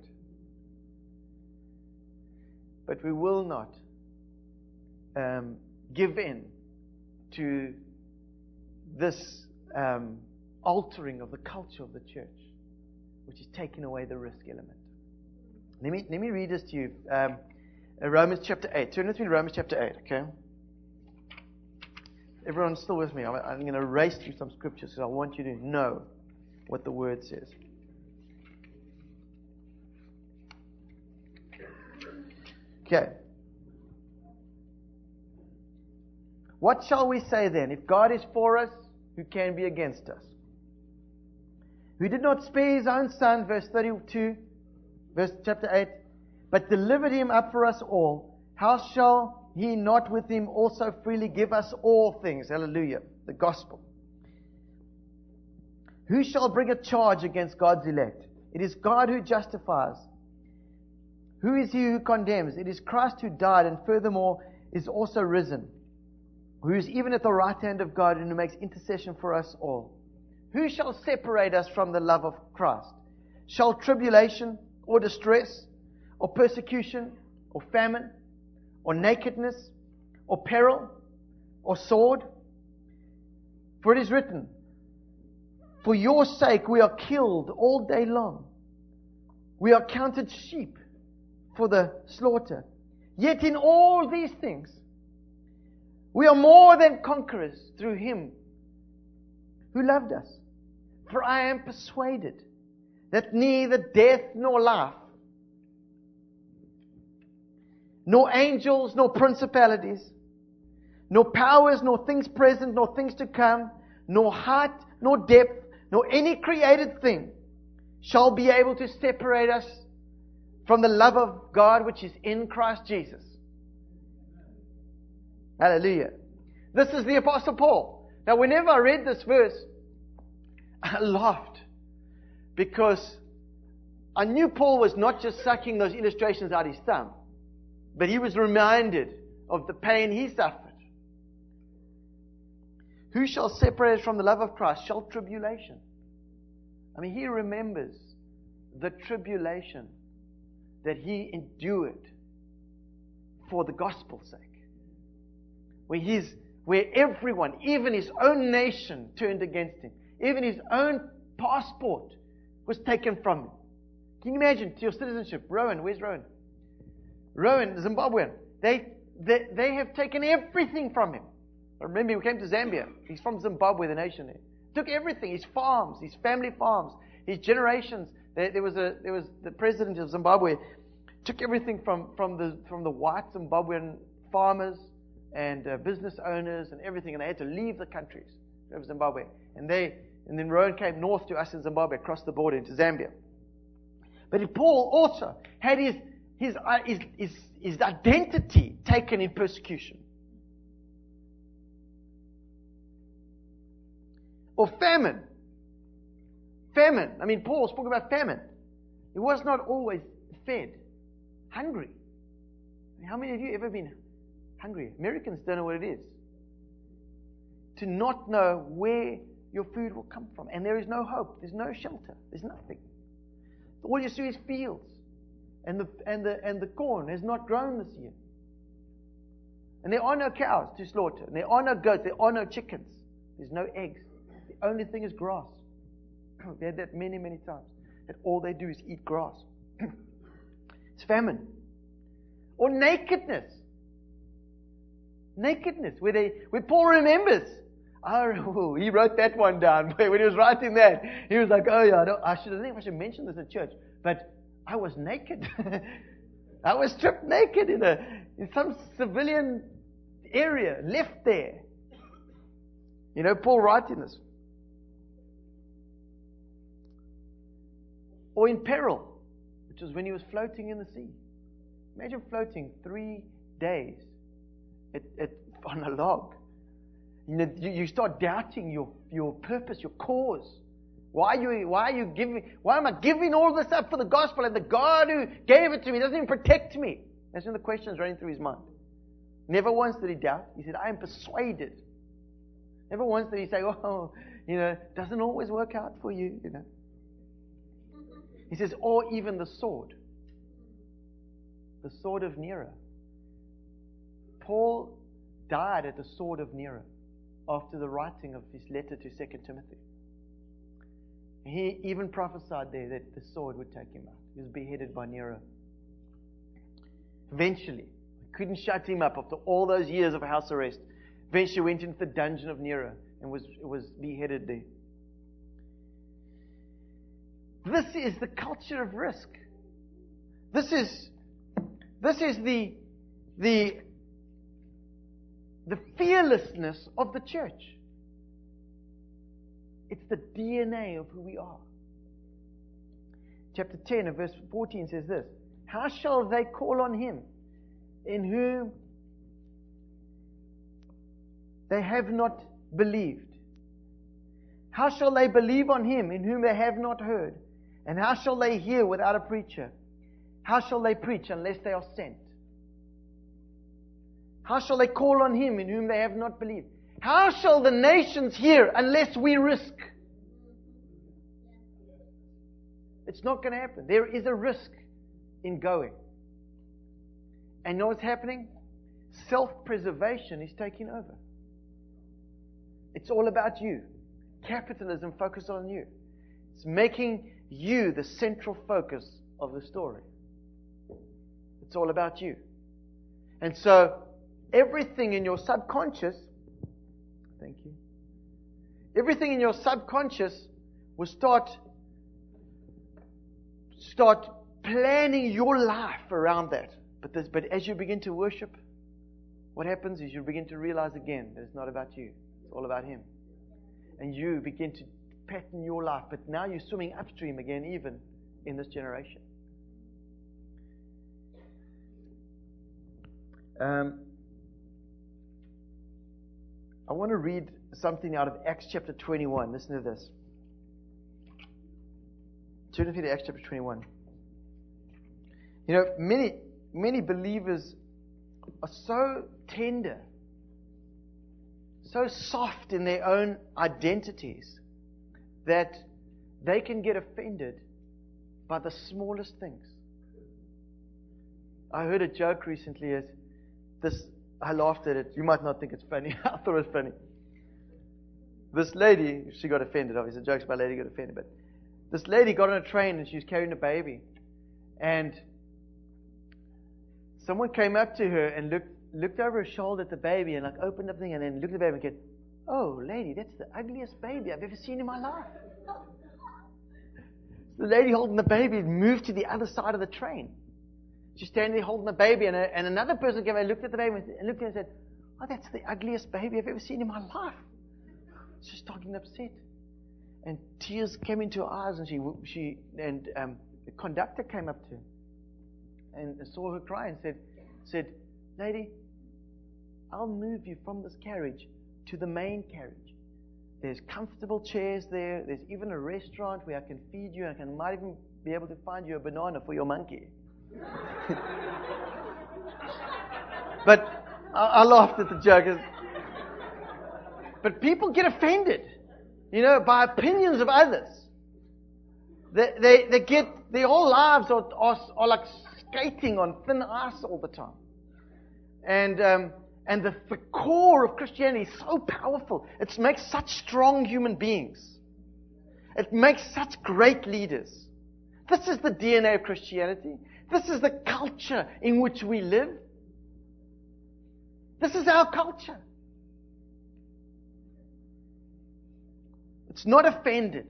But we will not give in to this altering of the culture of the church, which is taking away the risk element. Let me read this to you. Romans chapter 8. Turn with me to Romans chapter 8, okay? Everyone's still with me. I'm going to race through some scriptures because I want you to know what the word says. Okay. What shall we say then? If God is for us, who can be against us? Who did not spare His own Son, verse 32, chapter 8, but delivered Him up for us all, how shall He not with Him also freely give us all things? Hallelujah. The gospel. Who shall bring a charge against God's elect? It is God who justifies. Who is he who condemns? It is Christ who died and furthermore is also risen, who is even at the right hand of God and who makes intercession for us all. Who shall separate us from the love of Christ? Shall tribulation or distress or persecution or famine or nakedness or peril or sword? For it is written, for your sake we are killed all day long. We are counted sheep for the slaughter. Yet in all these things, we are more than conquerors through Him who loved us. For I am persuaded that neither death nor life, nor angels, nor principalities, nor powers, nor things present, nor things to come, nor height, nor depth, nor any created thing shall be able to separate us from the love of God which is in Christ Jesus. Hallelujah. This is the Apostle Paul. Now, whenever I read this verse, I laughed because I knew Paul was not just sucking those illustrations out his thumb, but he was reminded of the pain he suffered. Who shall separate us from the love of Christ? Shall tribulation. I mean, he remembers the tribulation that he endured for the gospel's sake. Where everyone, even his own nation, turned against him. Even his own passport was taken from him. Can you imagine, to your citizenship? Rowan, where's Rowan? Rowan, Zimbabwean. They have taken everything from him. I remember we came to Zambia. He's from Zimbabwe, the nation there. Took everything, his farms, his family farms, his generations. There was the president of Zimbabwe took everything from the white Zimbabwean farmers and business owners and everything, and they had to leave the countries of Zimbabwe. And then Rowan came north to us in Zimbabwe, across the border into Zambia. But Paul also had his identity taken in persecution. Or famine. Famine. I mean, Paul spoke about famine. He was not always fed. Hungry. I mean, how many of you ever been hungry? Americans don't know what it is. To not know where your food will come from. And there is no hope. There's no shelter. There's nothing. All you see is fields. And the corn has not grown this year. And there are no cows to slaughter. And there are no goats. There are no chickens. There's no eggs. The only thing is grass. They had that many, many times. That all they do is eat grass. It's famine. Or nakedness. Nakedness. Where Paul remembers. Oh, he wrote that one down. When he was writing that, he was like, oh yeah, I should mention this at church. But I was naked. I was stripped naked in some civilian area, left there. You know, Paul writing this. Or in peril, which was when he was floating in the sea. Imagine floating 3 days on a log. You know, you start doubting your purpose, your cause. Why am I giving all this up for the gospel? And the God who gave it to me doesn't even protect me. That's one of the questions running through his mind. Never once did he doubt. He said, I am persuaded. Never once did he say, oh, doesn't always work out for you, He says, or even the sword. The sword of Nero. Paul died at the sword of Nero after the writing of his letter to 2 Timothy. He even prophesied there that the sword would take him out. He was beheaded by Nero. Eventually, couldn't shut him up after all those years of house arrest. Eventually went into the dungeon of Nero and was beheaded there. This is the culture of risk. This is the fearlessness of the church. It's the DNA of who we are. Chapter 10 and verse 14 says this: how shall they call on him in whom they have not believed? How shall they believe on him in whom they have not heard? And how shall they hear without a preacher? How shall they preach unless they are sent? How shall they call on him in whom they have not believed? How shall the nations hear unless we risk? It's not going to happen. There is a risk in going. And you know what's happening? Self-preservation is taking over. It's all about you. Capitalism focuses on you. It's making you the central focus of the story. It's all about you. And so, everything in your subconscious, thank you, everything in your subconscious will start planning your life around that. But as you begin to worship, what happens is you begin to realize again that it's not about you. It's all about Him. And you begin to pattern your life. But now you're swimming upstream again, even in this generation. I want to read something out of Acts chapter 21. Listen to this. Turn with me to Acts chapter 21. You know, many believers are so tender, so soft in their own identities, that they can get offended by the smallest things. I heard a joke recently as this. I laughed at it. You might not think it's funny. I thought it was funny. This lady, she got offended. Obviously, jokes about a lady got offended, but this lady got on a train and she was carrying a baby, and someone came up to her and looked over her shoulder at the baby and opened up the thing and then looked at the baby and said, "Oh, lady, that's the ugliest baby I've ever seen in my life." The lady holding the baby moved to the other side of the train. She's standing there holding the baby, and another person came and looked at the baby and looked at it and said, "Oh, that's the ugliest baby I've ever seen in my life." She started getting upset, and tears came into her eyes, and the conductor came up to her and saw her cry and said, "Lady, I'll move you from this carriage to the main carriage. There's comfortable chairs there. There's even a restaurant where I can feed you, and I might even be able to find you a banana for your monkey." But I laughed at the joke. But people get offended, by opinions of others. They get, their whole lives are like skating on thin ice all the time. And the core of Christianity is so powerful. It makes such strong human beings. It makes such great leaders. This is the DNA of Christianity. This is the culture in which we live. This is our culture. It's not offended.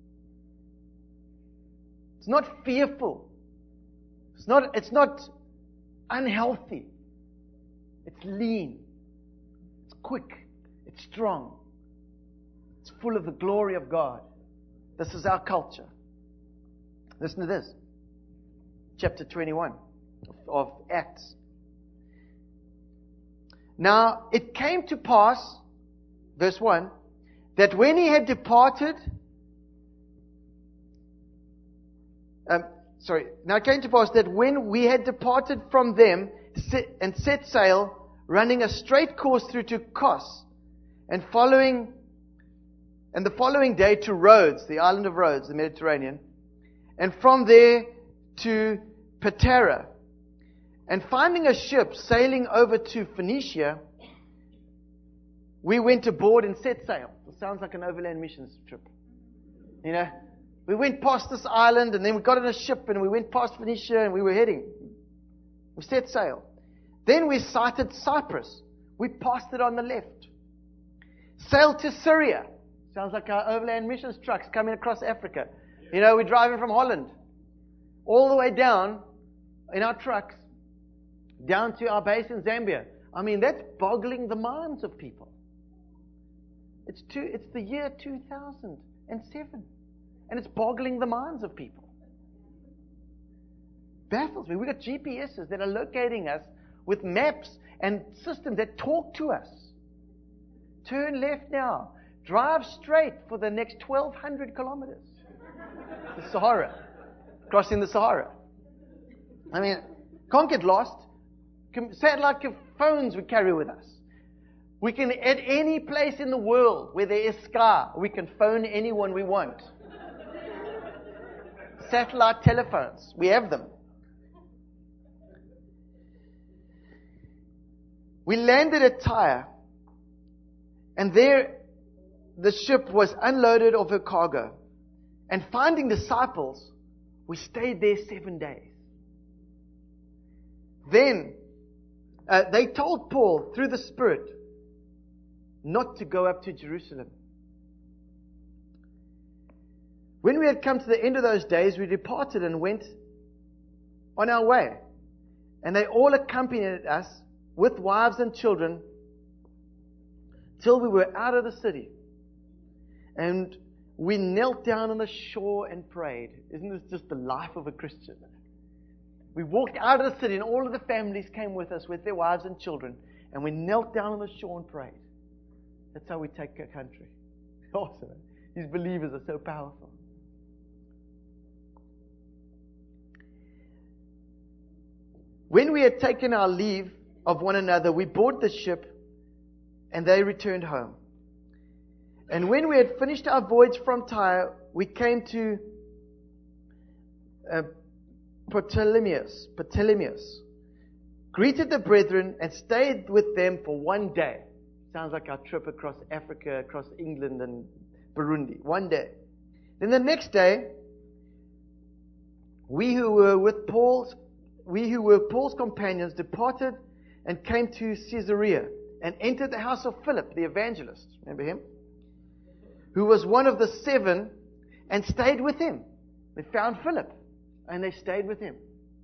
It's not fearful. It's not unhealthy. It's lean. It's quick. It's strong. It's full of the glory of God. This is our culture. Listen to this. Chapter 21 of Acts. Now, it came to pass, verse 1, that when he had departed, now it came to pass that when we had departed from them and set sail running a straight course through to Kos, and the following day to Rhodes, the island of Rhodes, the Mediterranean, and from there to Patara. And finding a ship sailing over to Phoenicia, we went aboard and set sail. It sounds like an overland missions trip. You know, we went past this island, and then we got on a ship, and we went past Phoenicia, and we were heading. We set sail. Then we sighted Cyprus. We passed it on the left. Sailed to Syria. Sounds like our overland missions trucks coming across Africa. You know, we're driving from Holland all the way down in our trucks down to our base in Zambia. I mean, that's boggling the minds of people. It's the year 2007, and it's boggling the minds of people. Baffles me. We've got GPSs that are locating us with maps and systems that talk to us. Turn left now. Drive straight for the next 1,200 kilometers. The Sahara. Crossing the Sahara. I mean, can't get lost. Satellite phones we carry with us. We can, at any place in the world where there is sky, we can phone anyone we want. Satellite telephones. We have them. We landed at Tyre, and there the ship was unloaded of her cargo. And finding disciples, we stayed there 7 days. Then they told Paul through the Spirit not to go up to Jerusalem. When we had come to the end of those days, we departed and went on our way. And they all accompanied us with wives and children till we were out of the city. And we knelt down on the shore and prayed. Isn't this just the life of a Christian? We walked out of the city, and all of the families came with us with their wives and children. And we knelt down on the shore and prayed. That's how we take a country. Awesome. These believers are so powerful. When we had taken our leave of one another, we boarded the ship, and they returned home. And when we had finished our voyage from Tyre, we came to Ptolemais, greeted the brethren, and stayed with them for 1 day. Sounds like our trip across Africa, across England and Burundi. 1 day. Then the next day, we who were Paul's companions departed and came to Caesarea and entered the house of Philip, the evangelist. Remember him? Who was one of the 7, and stayed with him. They found Philip, and they stayed with him.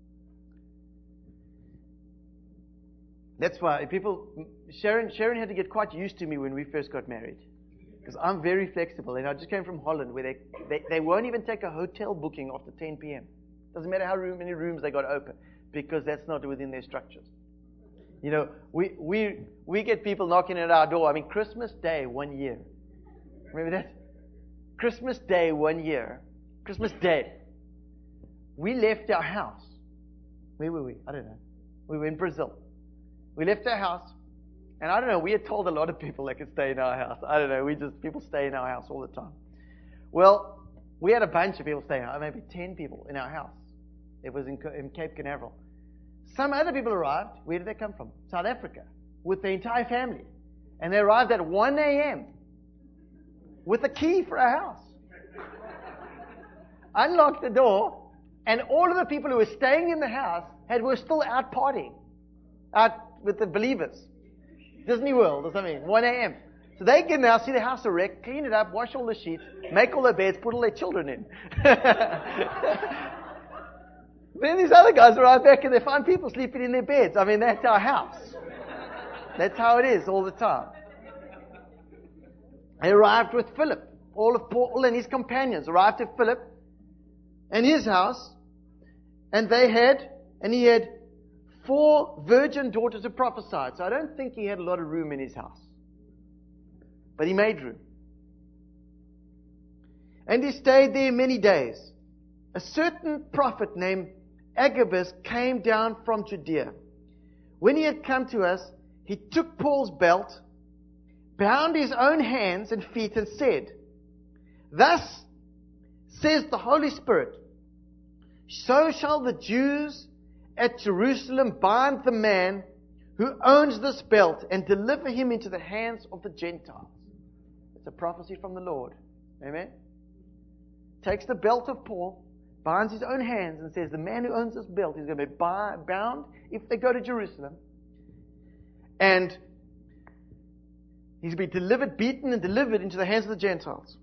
That's why Sharon had to get quite used to me when we first got married. Because I'm very flexible, and I just came from Holland where they won't even take a hotel booking after 10 p.m. Doesn't matter how many rooms they got open, because that's not within their structures. You know, we get people knocking at our door. I mean, Christmas Day 1 year. Remember that? Christmas Day 1 year. Christmas Day. We left our house. Where were we? I don't know. We were in Brazil. We left our house. And I don't know, we had told a lot of people they could stay in our house. I don't know, people stay in our house all the time. Well, we had a bunch of people staying in our house, maybe 10 people in our house. It was in Cape Canaveral. Some other people arrived. Where did they come from? South Africa. With the entire family. And they arrived at 1 a.m. with a key for our house. Unlocked the door, and all of the people who were staying in the house were still out partying. Out with the believers. Disney World or something. 1 a.m. So they can now see the house a wreck, clean it up, wash all the sheets, make all their beds, put all their children in. Then these other guys arrive back and they find people sleeping in their beds. I mean, that's our house. That's how it is all the time. They arrived with Philip. All of Paul and his companions arrived at Philip and his house. And he had 4 virgin daughters who prophesied. So I don't think he had a lot of room in his house. But he made room. And he stayed there many days. A certain prophet named Agabus came down from Judea. When he had come to us, he took Paul's belt, bound his own hands and feet, and said, "Thus says the Holy Spirit, so shall the Jews at Jerusalem bind the man who owns this belt and deliver him into the hands of the Gentiles." It's a prophecy from the Lord. Amen? Takes the belt of Paul, binds his own hands, and says the man who owns this belt is going to be bound if they go to Jerusalem. And he's to be delivered, beaten and delivered into the hands of the Gentiles.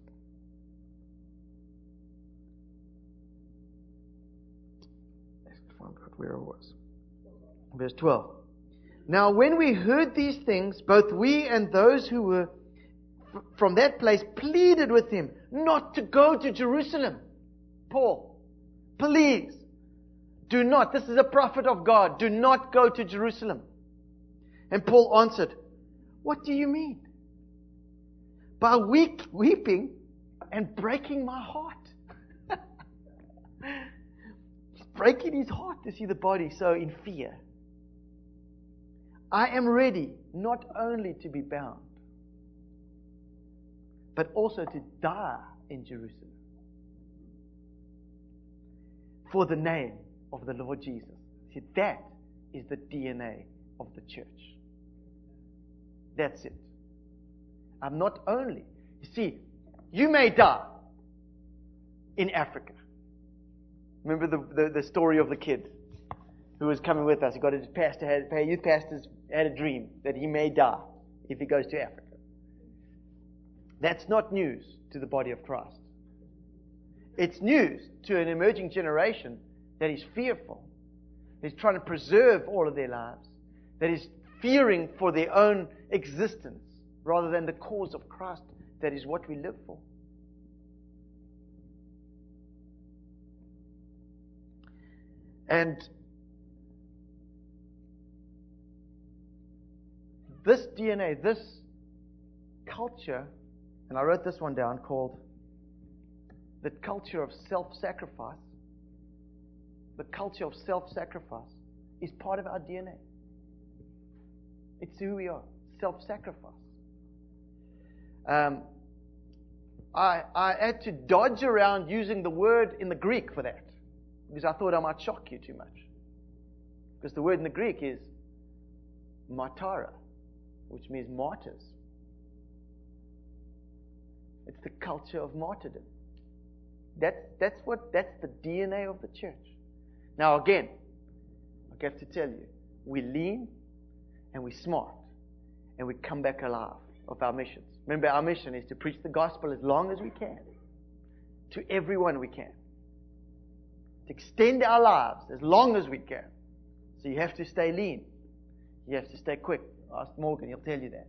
Where it was. Verse 12. Now when we heard these things, both we and those who were from that place pleaded with him not to go to Jerusalem. Paul, please, do not. This is a prophet of God. Do not go to Jerusalem. And Paul answered, "What do you mean? By weeping and breaking my heart." He's breaking his heart to see the body so in fear. "I am ready not only to be bound, but also to die in Jerusalem for the name of the Lord Jesus." See, that is the DNA of the church. That's it. I'm not only, you see, you may die in Africa. Remember the story of the kid who was coming with us. He got his pastor, youth pastors had a dream that he may die if he goes to Africa. That's not news to the body of Christ. It's news to an emerging generation that is fearful, is trying to preserve all of their lives, that is fearing for their own existence rather than the cause of Christ. That is what we live for. And this DNA, this culture, and I wrote this one down, called the culture of self-sacrifice. The culture of self-sacrifice is part of our DNA. It's who we are. Self-sacrifice. I had to dodge around using the word in the Greek for that, because I thought I might shock you too much. Because the word in the Greek is martyra, which means martyrs. It's the culture of martyrdom. That's the DNA of the church. Now again, I have to tell you, we lean and we're smart and we come back alive of our missions. Remember, our mission is to preach the gospel as long as we can to everyone we can, to extend our lives as long as we can. So you have to stay lean, you have to stay quick. Ask Morgan, he'll tell you that.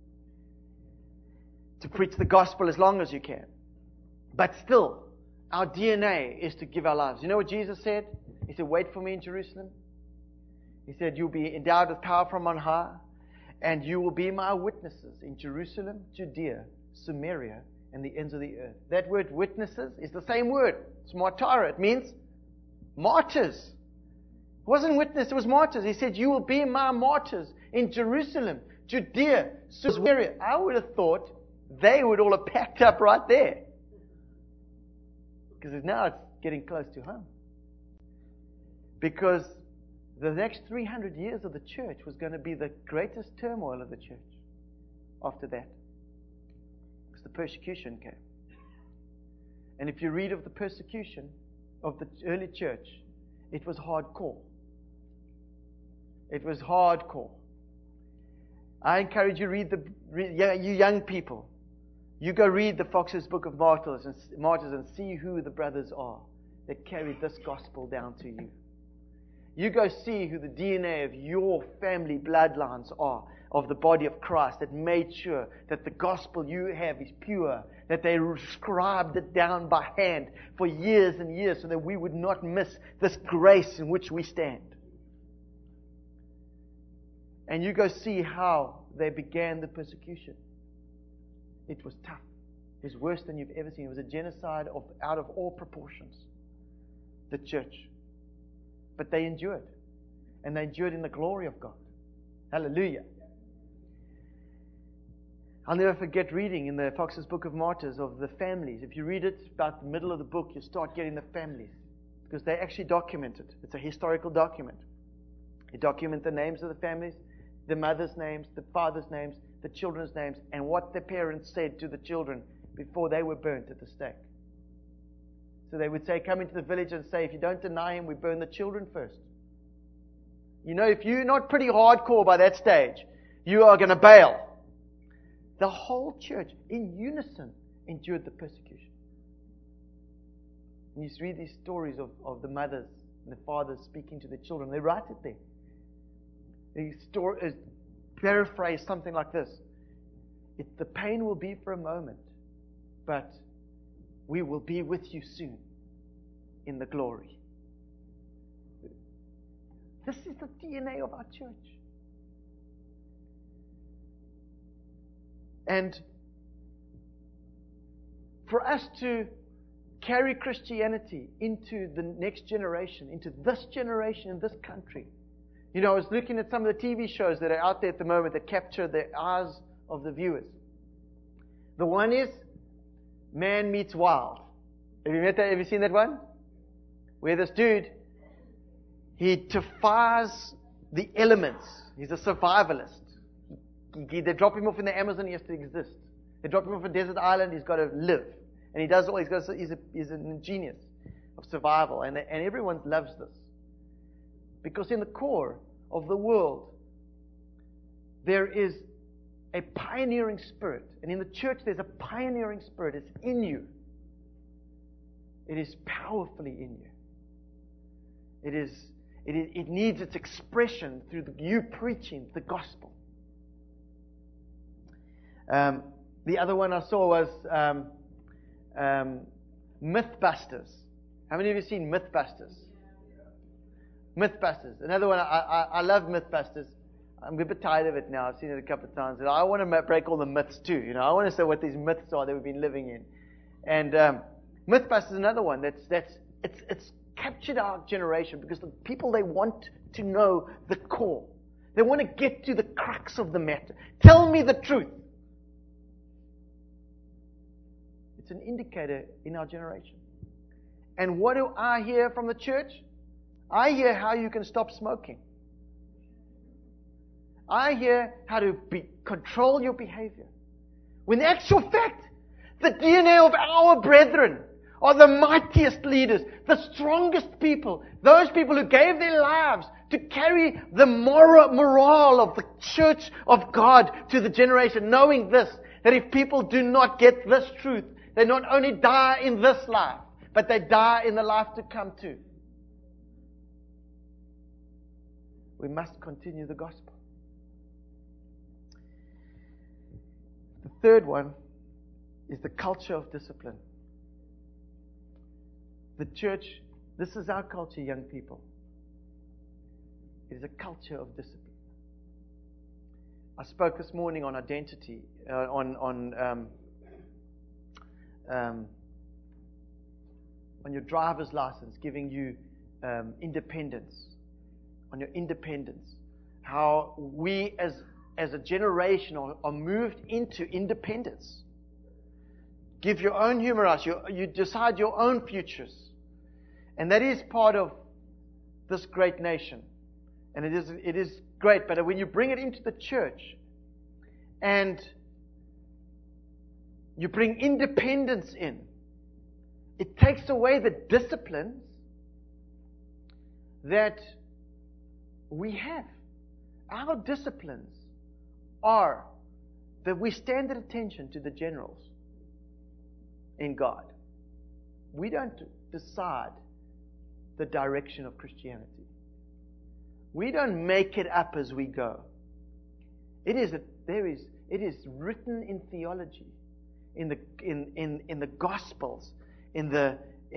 To preach the gospel as long as you can. But still, our DNA is to give our lives. You know what Jesus said? He said, "Wait for me in Jerusalem." He said, "You'll be endowed with power from on high, and you will be my witnesses in Jerusalem, Judea, Samaria, and the ends of the earth." That word witnesses is the same word. It's martyra. It means martyrs. It wasn't witness, it was martyrs. He said, "You will be my martyrs in Jerusalem, Judea, Samaria." I would have thought they would all have packed up right there, because now it's getting close to home. Because the next 300 years of the church was going to be the greatest turmoil of the church after that. Because the persecution came. And if you read of the persecution of the early church, it was hardcore. It was hardcore. I encourage you to read you young people, you go read the Fox's Book of Martyrs and see who the brothers are that carried this gospel down to you. You go see who the DNA of your family bloodlines are, of the body of Christ, that made sure that the gospel you have is pure, that they scribed it down by hand for years and years so that we would not miss this grace in which we stand. And you go see how they began the persecution. It was tough. It was worse than you've ever seen. It was a genocide out of all proportions. The church. But they endured. And they endured in the glory of God. Hallelujah. I'll never forget reading in the Fox's Book of Martyrs of the families. If you read it about the middle of the book, you start getting the families. Because they actually document it. It's a historical document. They document the names of the families, the mother's names, the father's names, the children's names, and what the parents said to the children before they were burnt at the stake. So they would say, come into the village and say, if you don't deny him, we burn the children first. You know, if you're not pretty hardcore by that stage, you are going to bail. The whole church, in unison, endured the persecution. And you read these stories of the mothers and the fathers speaking to their children. They write it there. The story is paraphrased something like this. The pain will be for a moment, but we will be with you soon in the glory. This is the DNA of our church. And for us to carry Christianity into the next generation, into this generation in this country. You know, I was looking at some of the TV shows that are out there at the moment that capture the eyes of the viewers. The one is Man Meets Wild. Have you seen that one? Where this dude, he defies the elements. He's a survivalist. They drop him off in the Amazon, he has to exist. They drop him off a desert island, he's got to live. And he does all. He's a genius of survival, and everyone loves this because in the core of the world there is a pioneering spirit, and in the church there's a pioneering spirit. It's in you. It is powerfully in you. It needs its expression through you preaching the gospel. The other one I saw was Mythbusters. How many of you have seen Mythbusters? Mythbusters. Another one, I love Mythbusters. I'm a bit tired of it now. I've seen it a couple of times. And I want to break all the myths too. You know, I want to say what these myths are that we've been living in. And Mythbusters is another one it's captured our generation because the people, they want to know the core. They want to get to the crux of the matter. Tell me the truth. It's an indicator in our generation. And what do I hear from the church? I hear how you can stop smoking. I hear how to control your behavior. When in actual fact, the DNA of our brethren are the mightiest leaders, the strongest people, those people who gave their lives to carry the morale of the church of God to the generation, knowing this, that if people do not get this truth, they not only die in this life, but they die in the life to come too. We must continue the gospel. The third one is the culture of discipline. The church, this is our culture, young people. It is a culture of discipline. I spoke this morning on identity, on your driver's license, giving you independence, on your independence. How we as a generation are moved into independence. Give your own human rights. You decide your own futures. And that is part of this great nation. And it is great. But when you bring it into the church and you bring independence in, it takes away the disciplines that we have. Our disciplines are that we stand at attention to the generals in God. We don't decide the direction of Christianity. We don't make it up as we go. It is written in theology, in the Gospels, in the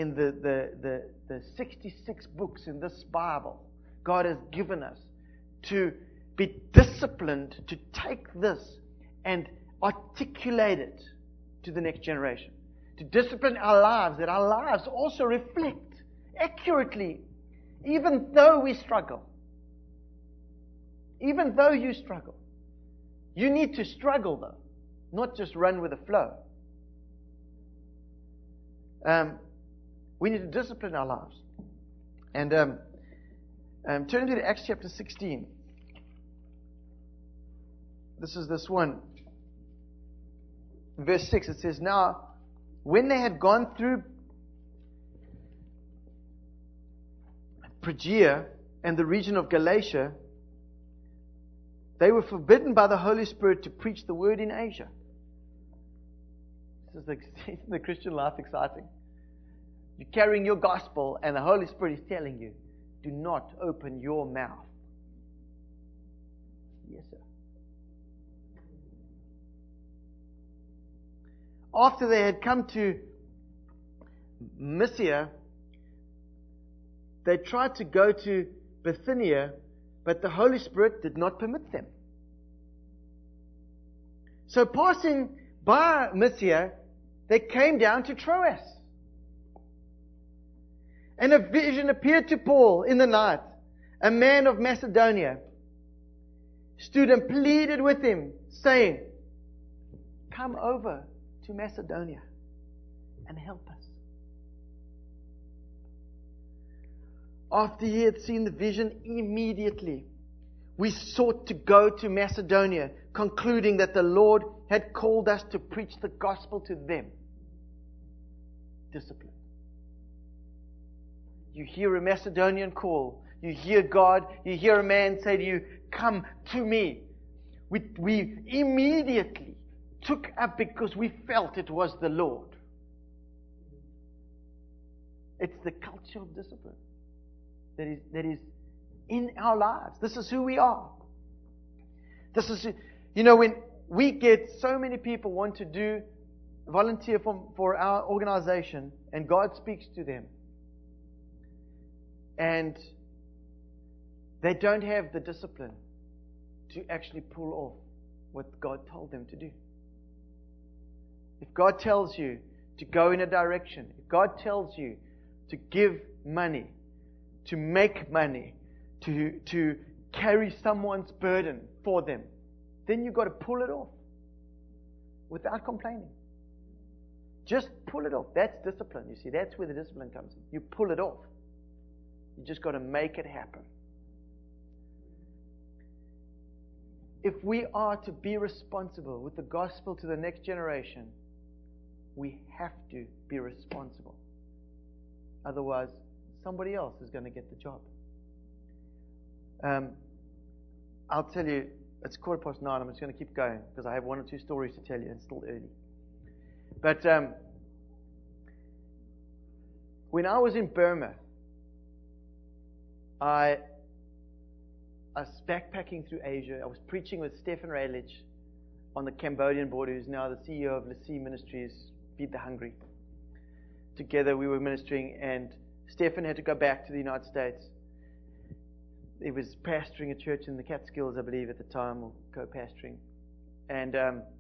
66 books in this Bible. God has given us to be disciplined to take this and articulate it to the next generation. To discipline our lives, that our lives also reflect accurately, even though we struggle. Even though you struggle. You need to struggle though. not just run with the flow. We need to discipline our lives. And turn to Acts chapter 16. This is this one. Verse 6, it says, Now, when they had gone through Phrygia and the region of Galatia, they were forbidden by the Holy Spirit to preach the word in Asia. This is the Christian life exciting. You're carrying your gospel and the Holy Spirit is telling you, do not open your mouth. Yes, sir. After they had come to Mysia, they tried to go to Bithynia, but the Holy Spirit did not permit them. So passing by Mysia, they came down to Troas. And a vision appeared to Paul in the night. A man of Macedonia stood and pleaded with him, saying, Come over to Macedonia and help us. After he had seen the vision, immediately we sought to go to Macedonia, concluding that the Lord had called us to preach the gospel to them. Discipline. You hear a Macedonian call. You hear God. You hear a man say to you, Come to me. We immediately took up because we felt it was the Lord. It's the culture of discipline that is in our lives. This is who we are. This is, when we get so many people want to volunteer for our organization, and God speaks to them, and they don't have the discipline to actually pull off what God told them to do. If God tells you to go in a direction, if God tells you to give money, to make money, to carry someone's burden for them, then you've got to pull it off without complaining. Just pull it off. That's discipline. You see, that's where the discipline comes in. You pull it off. You just got to make it happen. If we are to be responsible with the gospel to the next generation, we have to be responsible. Otherwise, somebody else is going to get the job. I'll tell you, it's 9:15. I'm just going to keep going because I have one or two stories to tell you. It's still early. But when I was in Burma, I was backpacking through Asia. I was preaching with Stefan Raylich on the Cambodian border, who's now the CEO of Lassie Ministries, Feed the Hungry. Together we were ministering, and Stefan had to go back to the United States. He was pastoring a church in the Catskills, I believe, at the time, or co-pastoring. And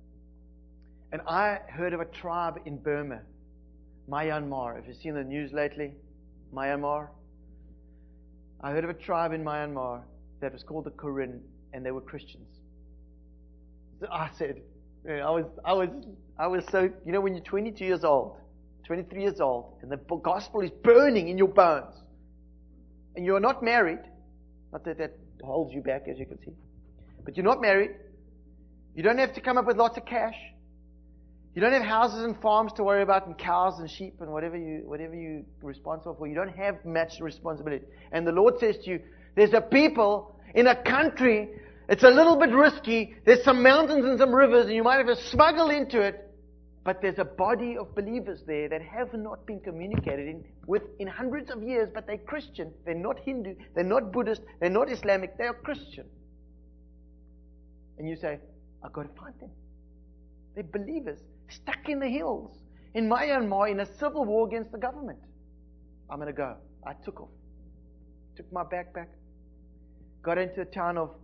I heard of a tribe in Burma, Myanmar. Have you seen the news lately? Myanmar? I heard of a tribe in Myanmar that was called the Karen, and they were Christians. So I said, I was so, when you're 22 years old, 23 years old, and the gospel is burning in your bones, and you're not married, not that that holds you back, as you can see, but you're not married, you don't have to come up with lots of cash, you don't have houses and farms to worry about, and cows and sheep and whatever you're responsible for. You don't have much responsibility. And the Lord says to you, there's a people in a country, it's a little bit risky, there's some mountains and some rivers, and you might have to smuggle into it, but there's a body of believers there that have not been communicated in hundreds of years, but they're Christian. They're not Hindu, they're not Buddhist, they're not Islamic, they are Christian. And you say, I've got to find them. They're believers stuck in the hills in Myanmar in a civil war against the government. I'm going to go. I took off. Took my backpack. Got into a town of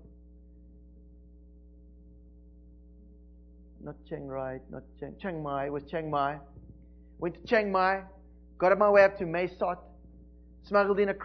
Chiang Mai. It was Chiang Mai. Went to Chiang Mai. Got on my way up to Mae Sot. Smuggled in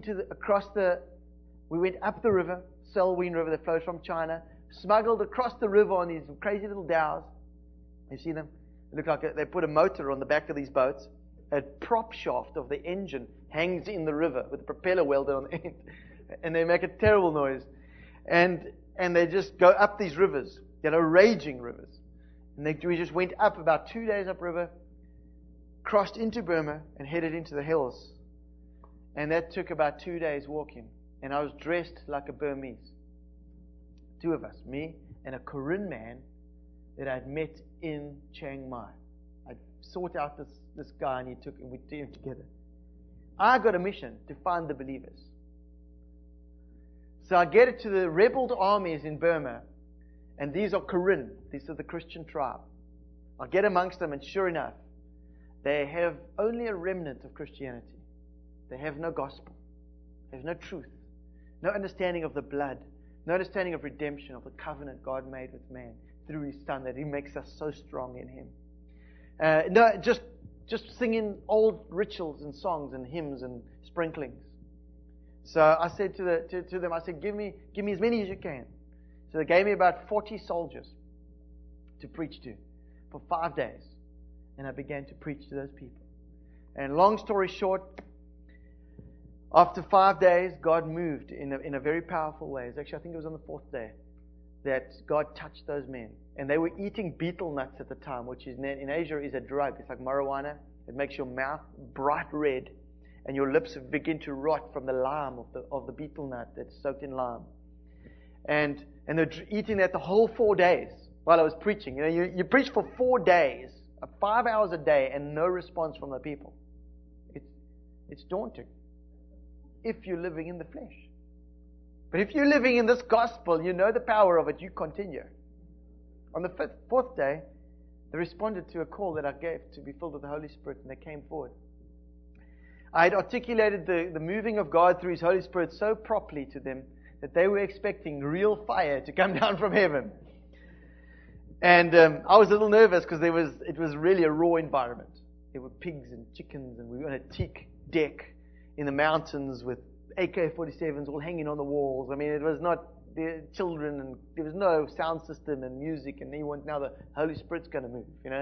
we went up the river, Salween River that flows from China. Smuggled across the river on these crazy little dhows. You see them? They look like they put a motor on the back of these boats. A prop shaft of the engine hangs in the river with a propeller welded on the end. And they make a terrible noise. And they just go up these rivers, raging rivers. And we just went up about 2 days upriver, crossed into Burma, and headed into the hills. And that took about 2 days walking. And I was dressed like a Burmese. 2 of us, me and a Karen man that I'd met in Chiang Mai. I sought out this guy and we teamed together. I got a mission to find the believers. So I get it to the rebelled armies in Burma, and these are Karen. These are the Christian tribe. I get amongst them, and sure enough, they have only a remnant of Christianity. They have no gospel. They have no truth. No understanding of the blood. No understanding of redemption, of the covenant God made with man through His Son, that He makes us so strong in Him. Just singing old rituals and songs and hymns and sprinklings. So I said to them, I said, give me as many as you can. So they gave me about 40 soldiers to preach to for 5 days. And I began to preach to those people. And long story short, after 5 days, God moved in a very powerful way. Actually, I think it was on the 4th day that God touched those men. And they were eating betel nuts at the time, which is in Asia is a drug. It's like marijuana. It makes your mouth bright red, and your lips begin to rot from the lime of the betel nut that's soaked in lime. And they're eating that the whole 4 days while I was preaching. You preach for 4 days, 5 hours a day, and no response from the people. It's daunting if you're living in the flesh. But if you're living in this gospel, you know the power of it, you continue. On the 4th day, they responded to a call that I gave to be filled with the Holy Spirit, and they came forward. I had articulated the moving of God through His Holy Spirit so properly to them that they were expecting real fire to come down from heaven. And I was a little nervous because it was really a raw environment. There were pigs and chickens, and we were on a teak deck in the mountains with AK-47s all hanging on the walls. I mean, it was not the children, and there was no sound system and music, and now the Holy Spirit's going to move,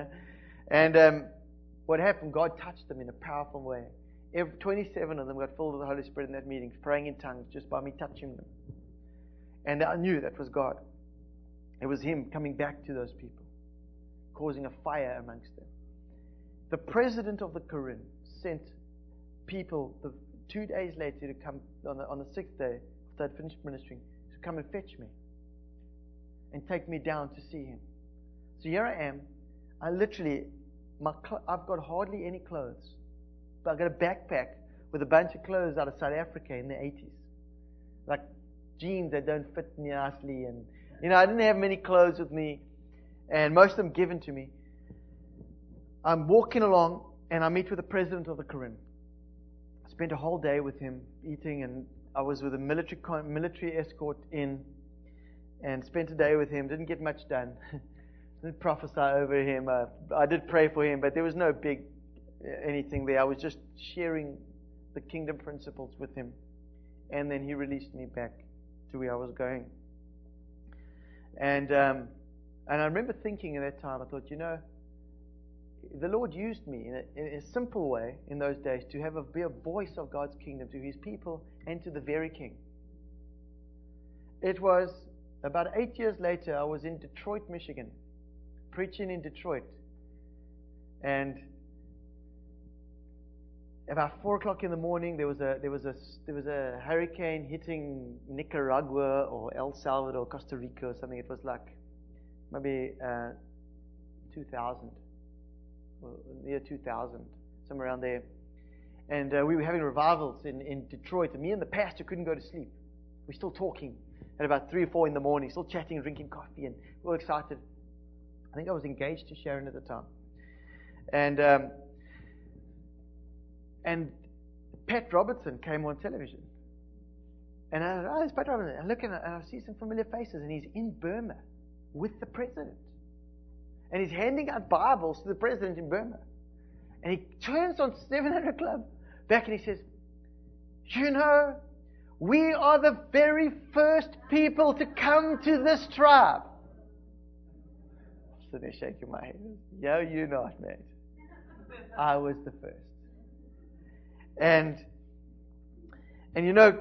And what happened, God touched them in a powerful way. 27 of them got filled with the Holy Spirit in that meeting, praying in tongues just by me touching them. And I knew that was God. It was Him coming back to those people, causing a fire amongst them. The president of the Karen sent people 2 days later to come on the 6th day after I'd finished ministering, to come and fetch me and take me down to see him. So here I am. I literally, I've got hardly any clothes, but I've got a backpack with a bunch of clothes out of South Africa in the 80s, like jeans that don't fit nicely, and I didn't have many clothes with me, and most of them given to me. I'm walking along, and I meet with the president of the Karen. I spent a whole day with him eating, and I was with a military escort in, and spent a day with him. Didn't get much done. Didn't prophesy over him. I did pray for him, but there was no big anything there. I was just sharing the kingdom principles with him, and then he released me back to where I was going. And I remember thinking at that time, I thought, the Lord used me in a simple way in those days to be a voice of God's kingdom to His people and to the very King. It was about 8 years later, I was in Detroit, Michigan, preaching in Detroit. And about 4 o'clock in the morning, there was a hurricane hitting Nicaragua or El Salvador, or Costa Rica or something. It was like maybe 2000. Year 2000, somewhere around there. And we were having revivals in Detroit, and me and the pastor couldn't go to sleep. We're still talking at about 3 or 4 in the morning, still chatting and drinking coffee, and we were excited. I think I was engaged to Sharon at the time. And Pat Robertson came on television. And I thought, it's Pat Robertson. I look and I see some familiar faces, and he's in Burma with the president. And he's handing out Bibles to the president in Burma. And he turns on 700 Club back and he says, we are the very first people to come to this tribe. sitting there shaking my head. Yo, you're not, mate. I was the first. And you know,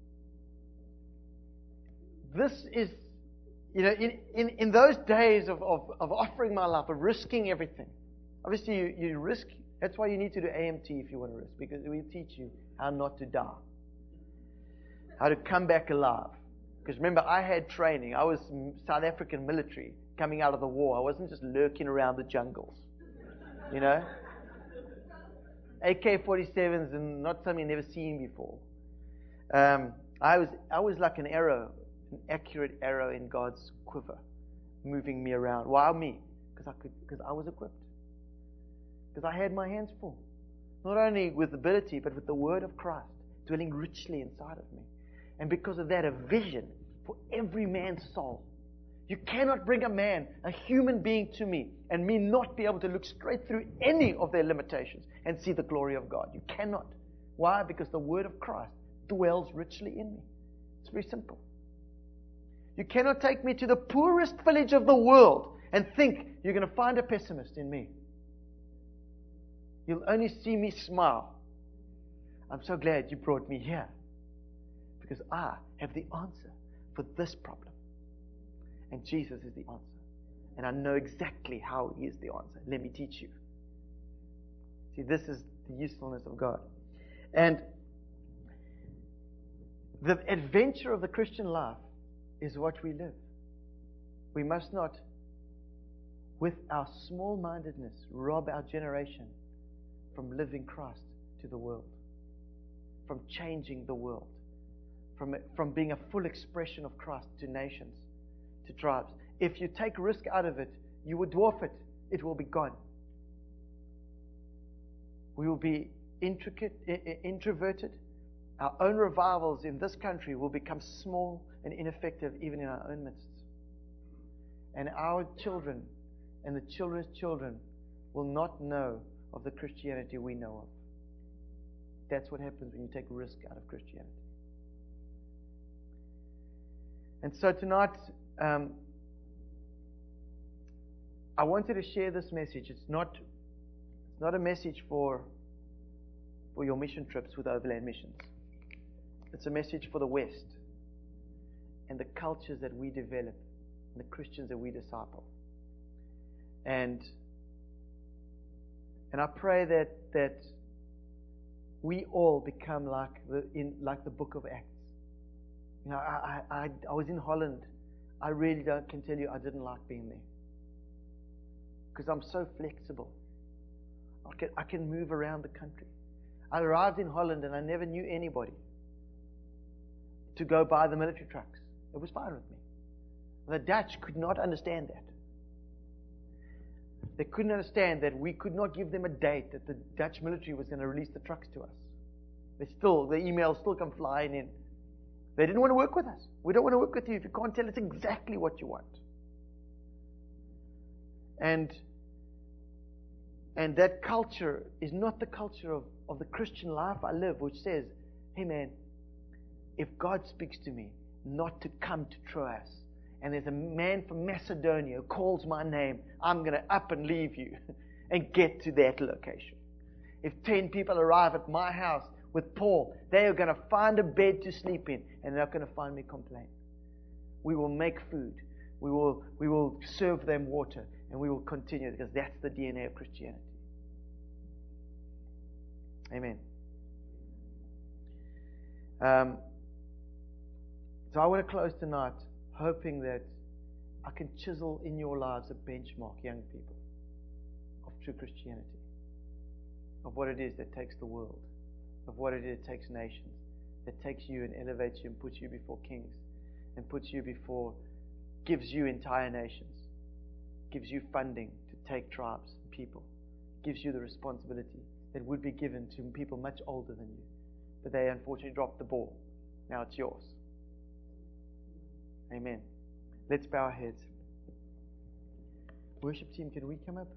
this is, you know, in those days of offering my life, of risking everything. Obviously, you risk. That's why you need to do AMT if you want to risk, because we teach you how not to die, how to come back alive. Because remember, I had training. I was South African military coming out of the war. I wasn't just lurking around the jungles, you know. AK-47s and not something you've never seen before. I was like an arrow, an accurate arrow in God's quiver, moving me around. Why me? Because I was equipped. Because I had my hands full, not only with ability, but with the word of Christ dwelling richly inside of me. And because of that, a vision for every man's soul. You cannot bring a human being to me, and me not be able to look straight through any of their limitations and see the glory of God. You cannot. Why? Because the word of Christ dwells richly in me. It's very simple. You cannot take me to the poorest village of the world and think you're going to find a pessimist in me. You'll only see me smile. I'm so glad you brought me here, because I have the answer for this problem. And Jesus is the answer. And I know exactly how He is the answer. Let me teach you. See, this is the usefulness of God. And the adventure of the Christian life is what we live. We must not, with our small-mindedness, rob our generation from living Christ to the world, from changing the world, from being a full expression of Christ to nations, to tribes. If you take risk out of it, you will dwarf it. It will be gone. We will be introverted. Our own revivals in this country will become small and ineffective even in our own midst. And our children and the children's children will not know of the Christianity we know of. That's what happens when you take risk out of Christianity. And so tonight, I wanted to share this message. It's not a message for your mission trips with Overland Missions. It's a message for the West and the cultures that we develop and the Christians that we disciple. And I pray that we all become like the book of Acts. You know, I was in Holland. I really can tell you I didn't like being there, because I'm so flexible. I can move around the country. I arrived in Holland and I never knew anybody to go buy the military trucks. It was fine with me. The Dutch could not understand that. They couldn't understand that we could not give them a date that the Dutch military was going to release the trucks to us. The emails still come flying in. They didn't want to work with us. We don't want to work with you if you can't tell us exactly what you want. And that culture is not the culture of the Christian life I live, which says, hey man, if God speaks to me not to come to Troas, and there's a man from Macedonia who calls my name, I'm going to up and leave you and get to that location. If 10 people arrive at my house with Paul, they are going to find a bed to sleep in, and they're not going to find me complain. We will make food. We will serve them water, and we will continue, because that's the DNA of Christianity. Amen. So I want to close tonight hoping that I can chisel in your lives a benchmark, young people, of true Christianity, of what it is that takes the world, of what it is that takes nations, that takes you and elevates you and puts you before kings, and puts you before, gives you entire nations, gives you funding to take tribes and people, gives you the responsibility that would be given to people much older than you, but they unfortunately dropped the ball. Now it's yours. Amen. Let's bow our heads. Worship team, can we come up?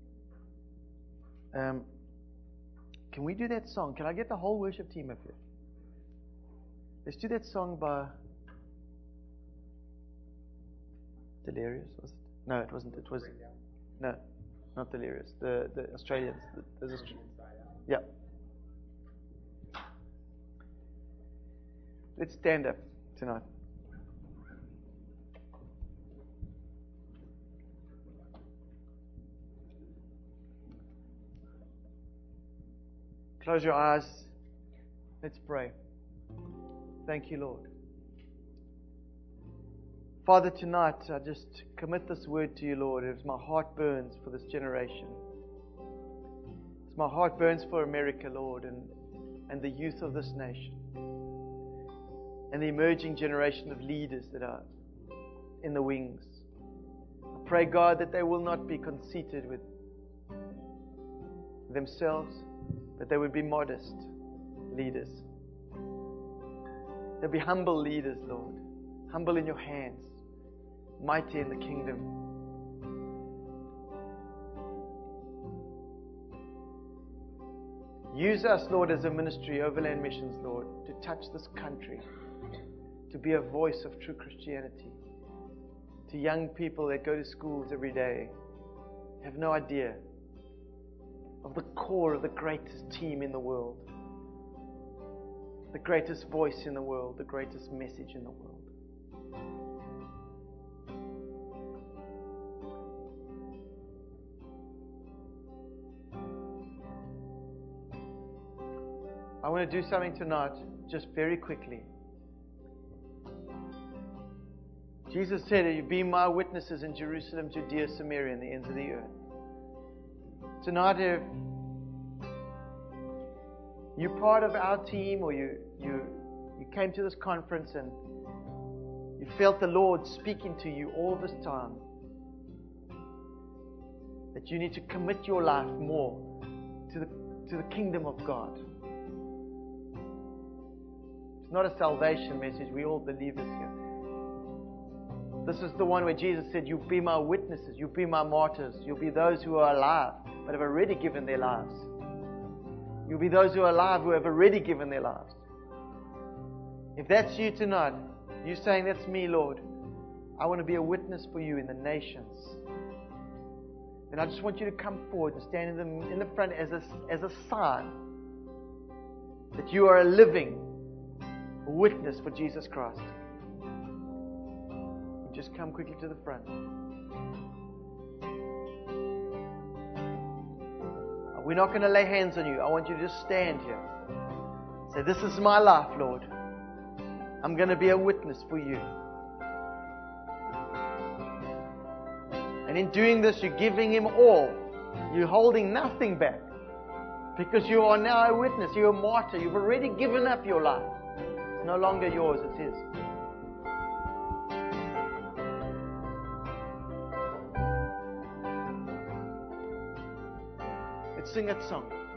Can we do that song? Can I get the whole worship team up here? Let's do that song by Delirious, was it? No, it wasn't. It was no, not Delirious. The Australians. Yeah. Let's stand up tonight. Close your eyes. Let's pray. Thank you, Lord. Father, tonight I just commit this word to you, Lord, as my heart burns for this generation. As my heart burns for America, Lord, and the youth of this nation, and the emerging generation of leaders that are in the wings. I pray, God, that they will not be conceited with themselves, but they would be modest leaders. They'll be humble leaders, Lord. Humble in your hands. Mighty in the kingdom. Use us, Lord, as a ministry, Overland Missions, Lord, to touch this country, to be a voice of true Christianity to young people that go to schools every day, have no idea of the core of the greatest team in the world, the greatest voice in the world, the greatest message in the world. I want to do something tonight, just very quickly. Jesus said, "You be my witnesses in Jerusalem, Judea, Samaria, and the ends of the earth." Tonight, if you're part of our team, or you came to this conference and you felt the Lord speaking to you all this time, that you need to commit your life more to the kingdom of God. It's not a salvation message. We all believe this here. This is the one where Jesus said, "You'll be my witnesses. You'll be my martyrs. You'll be those who are alive but have already given their lives. You'll be those who are alive who have already given their lives." If that's you tonight, you're saying, "That's me, Lord. I want to be a witness for you in the nations." Then I just want you to come forward and stand in the front as a sign that you are a living witness for Jesus Christ. You just come quickly to the front. We're not going to lay hands on you. I want you to just stand here. Say, "This is my life, Lord. I'm going to be a witness for you." And in doing this, you're giving Him all. You're holding nothing back. Because you are now a witness. You're a martyr. You've already given up your life. It's no longer yours, it's His. Let's sing that song.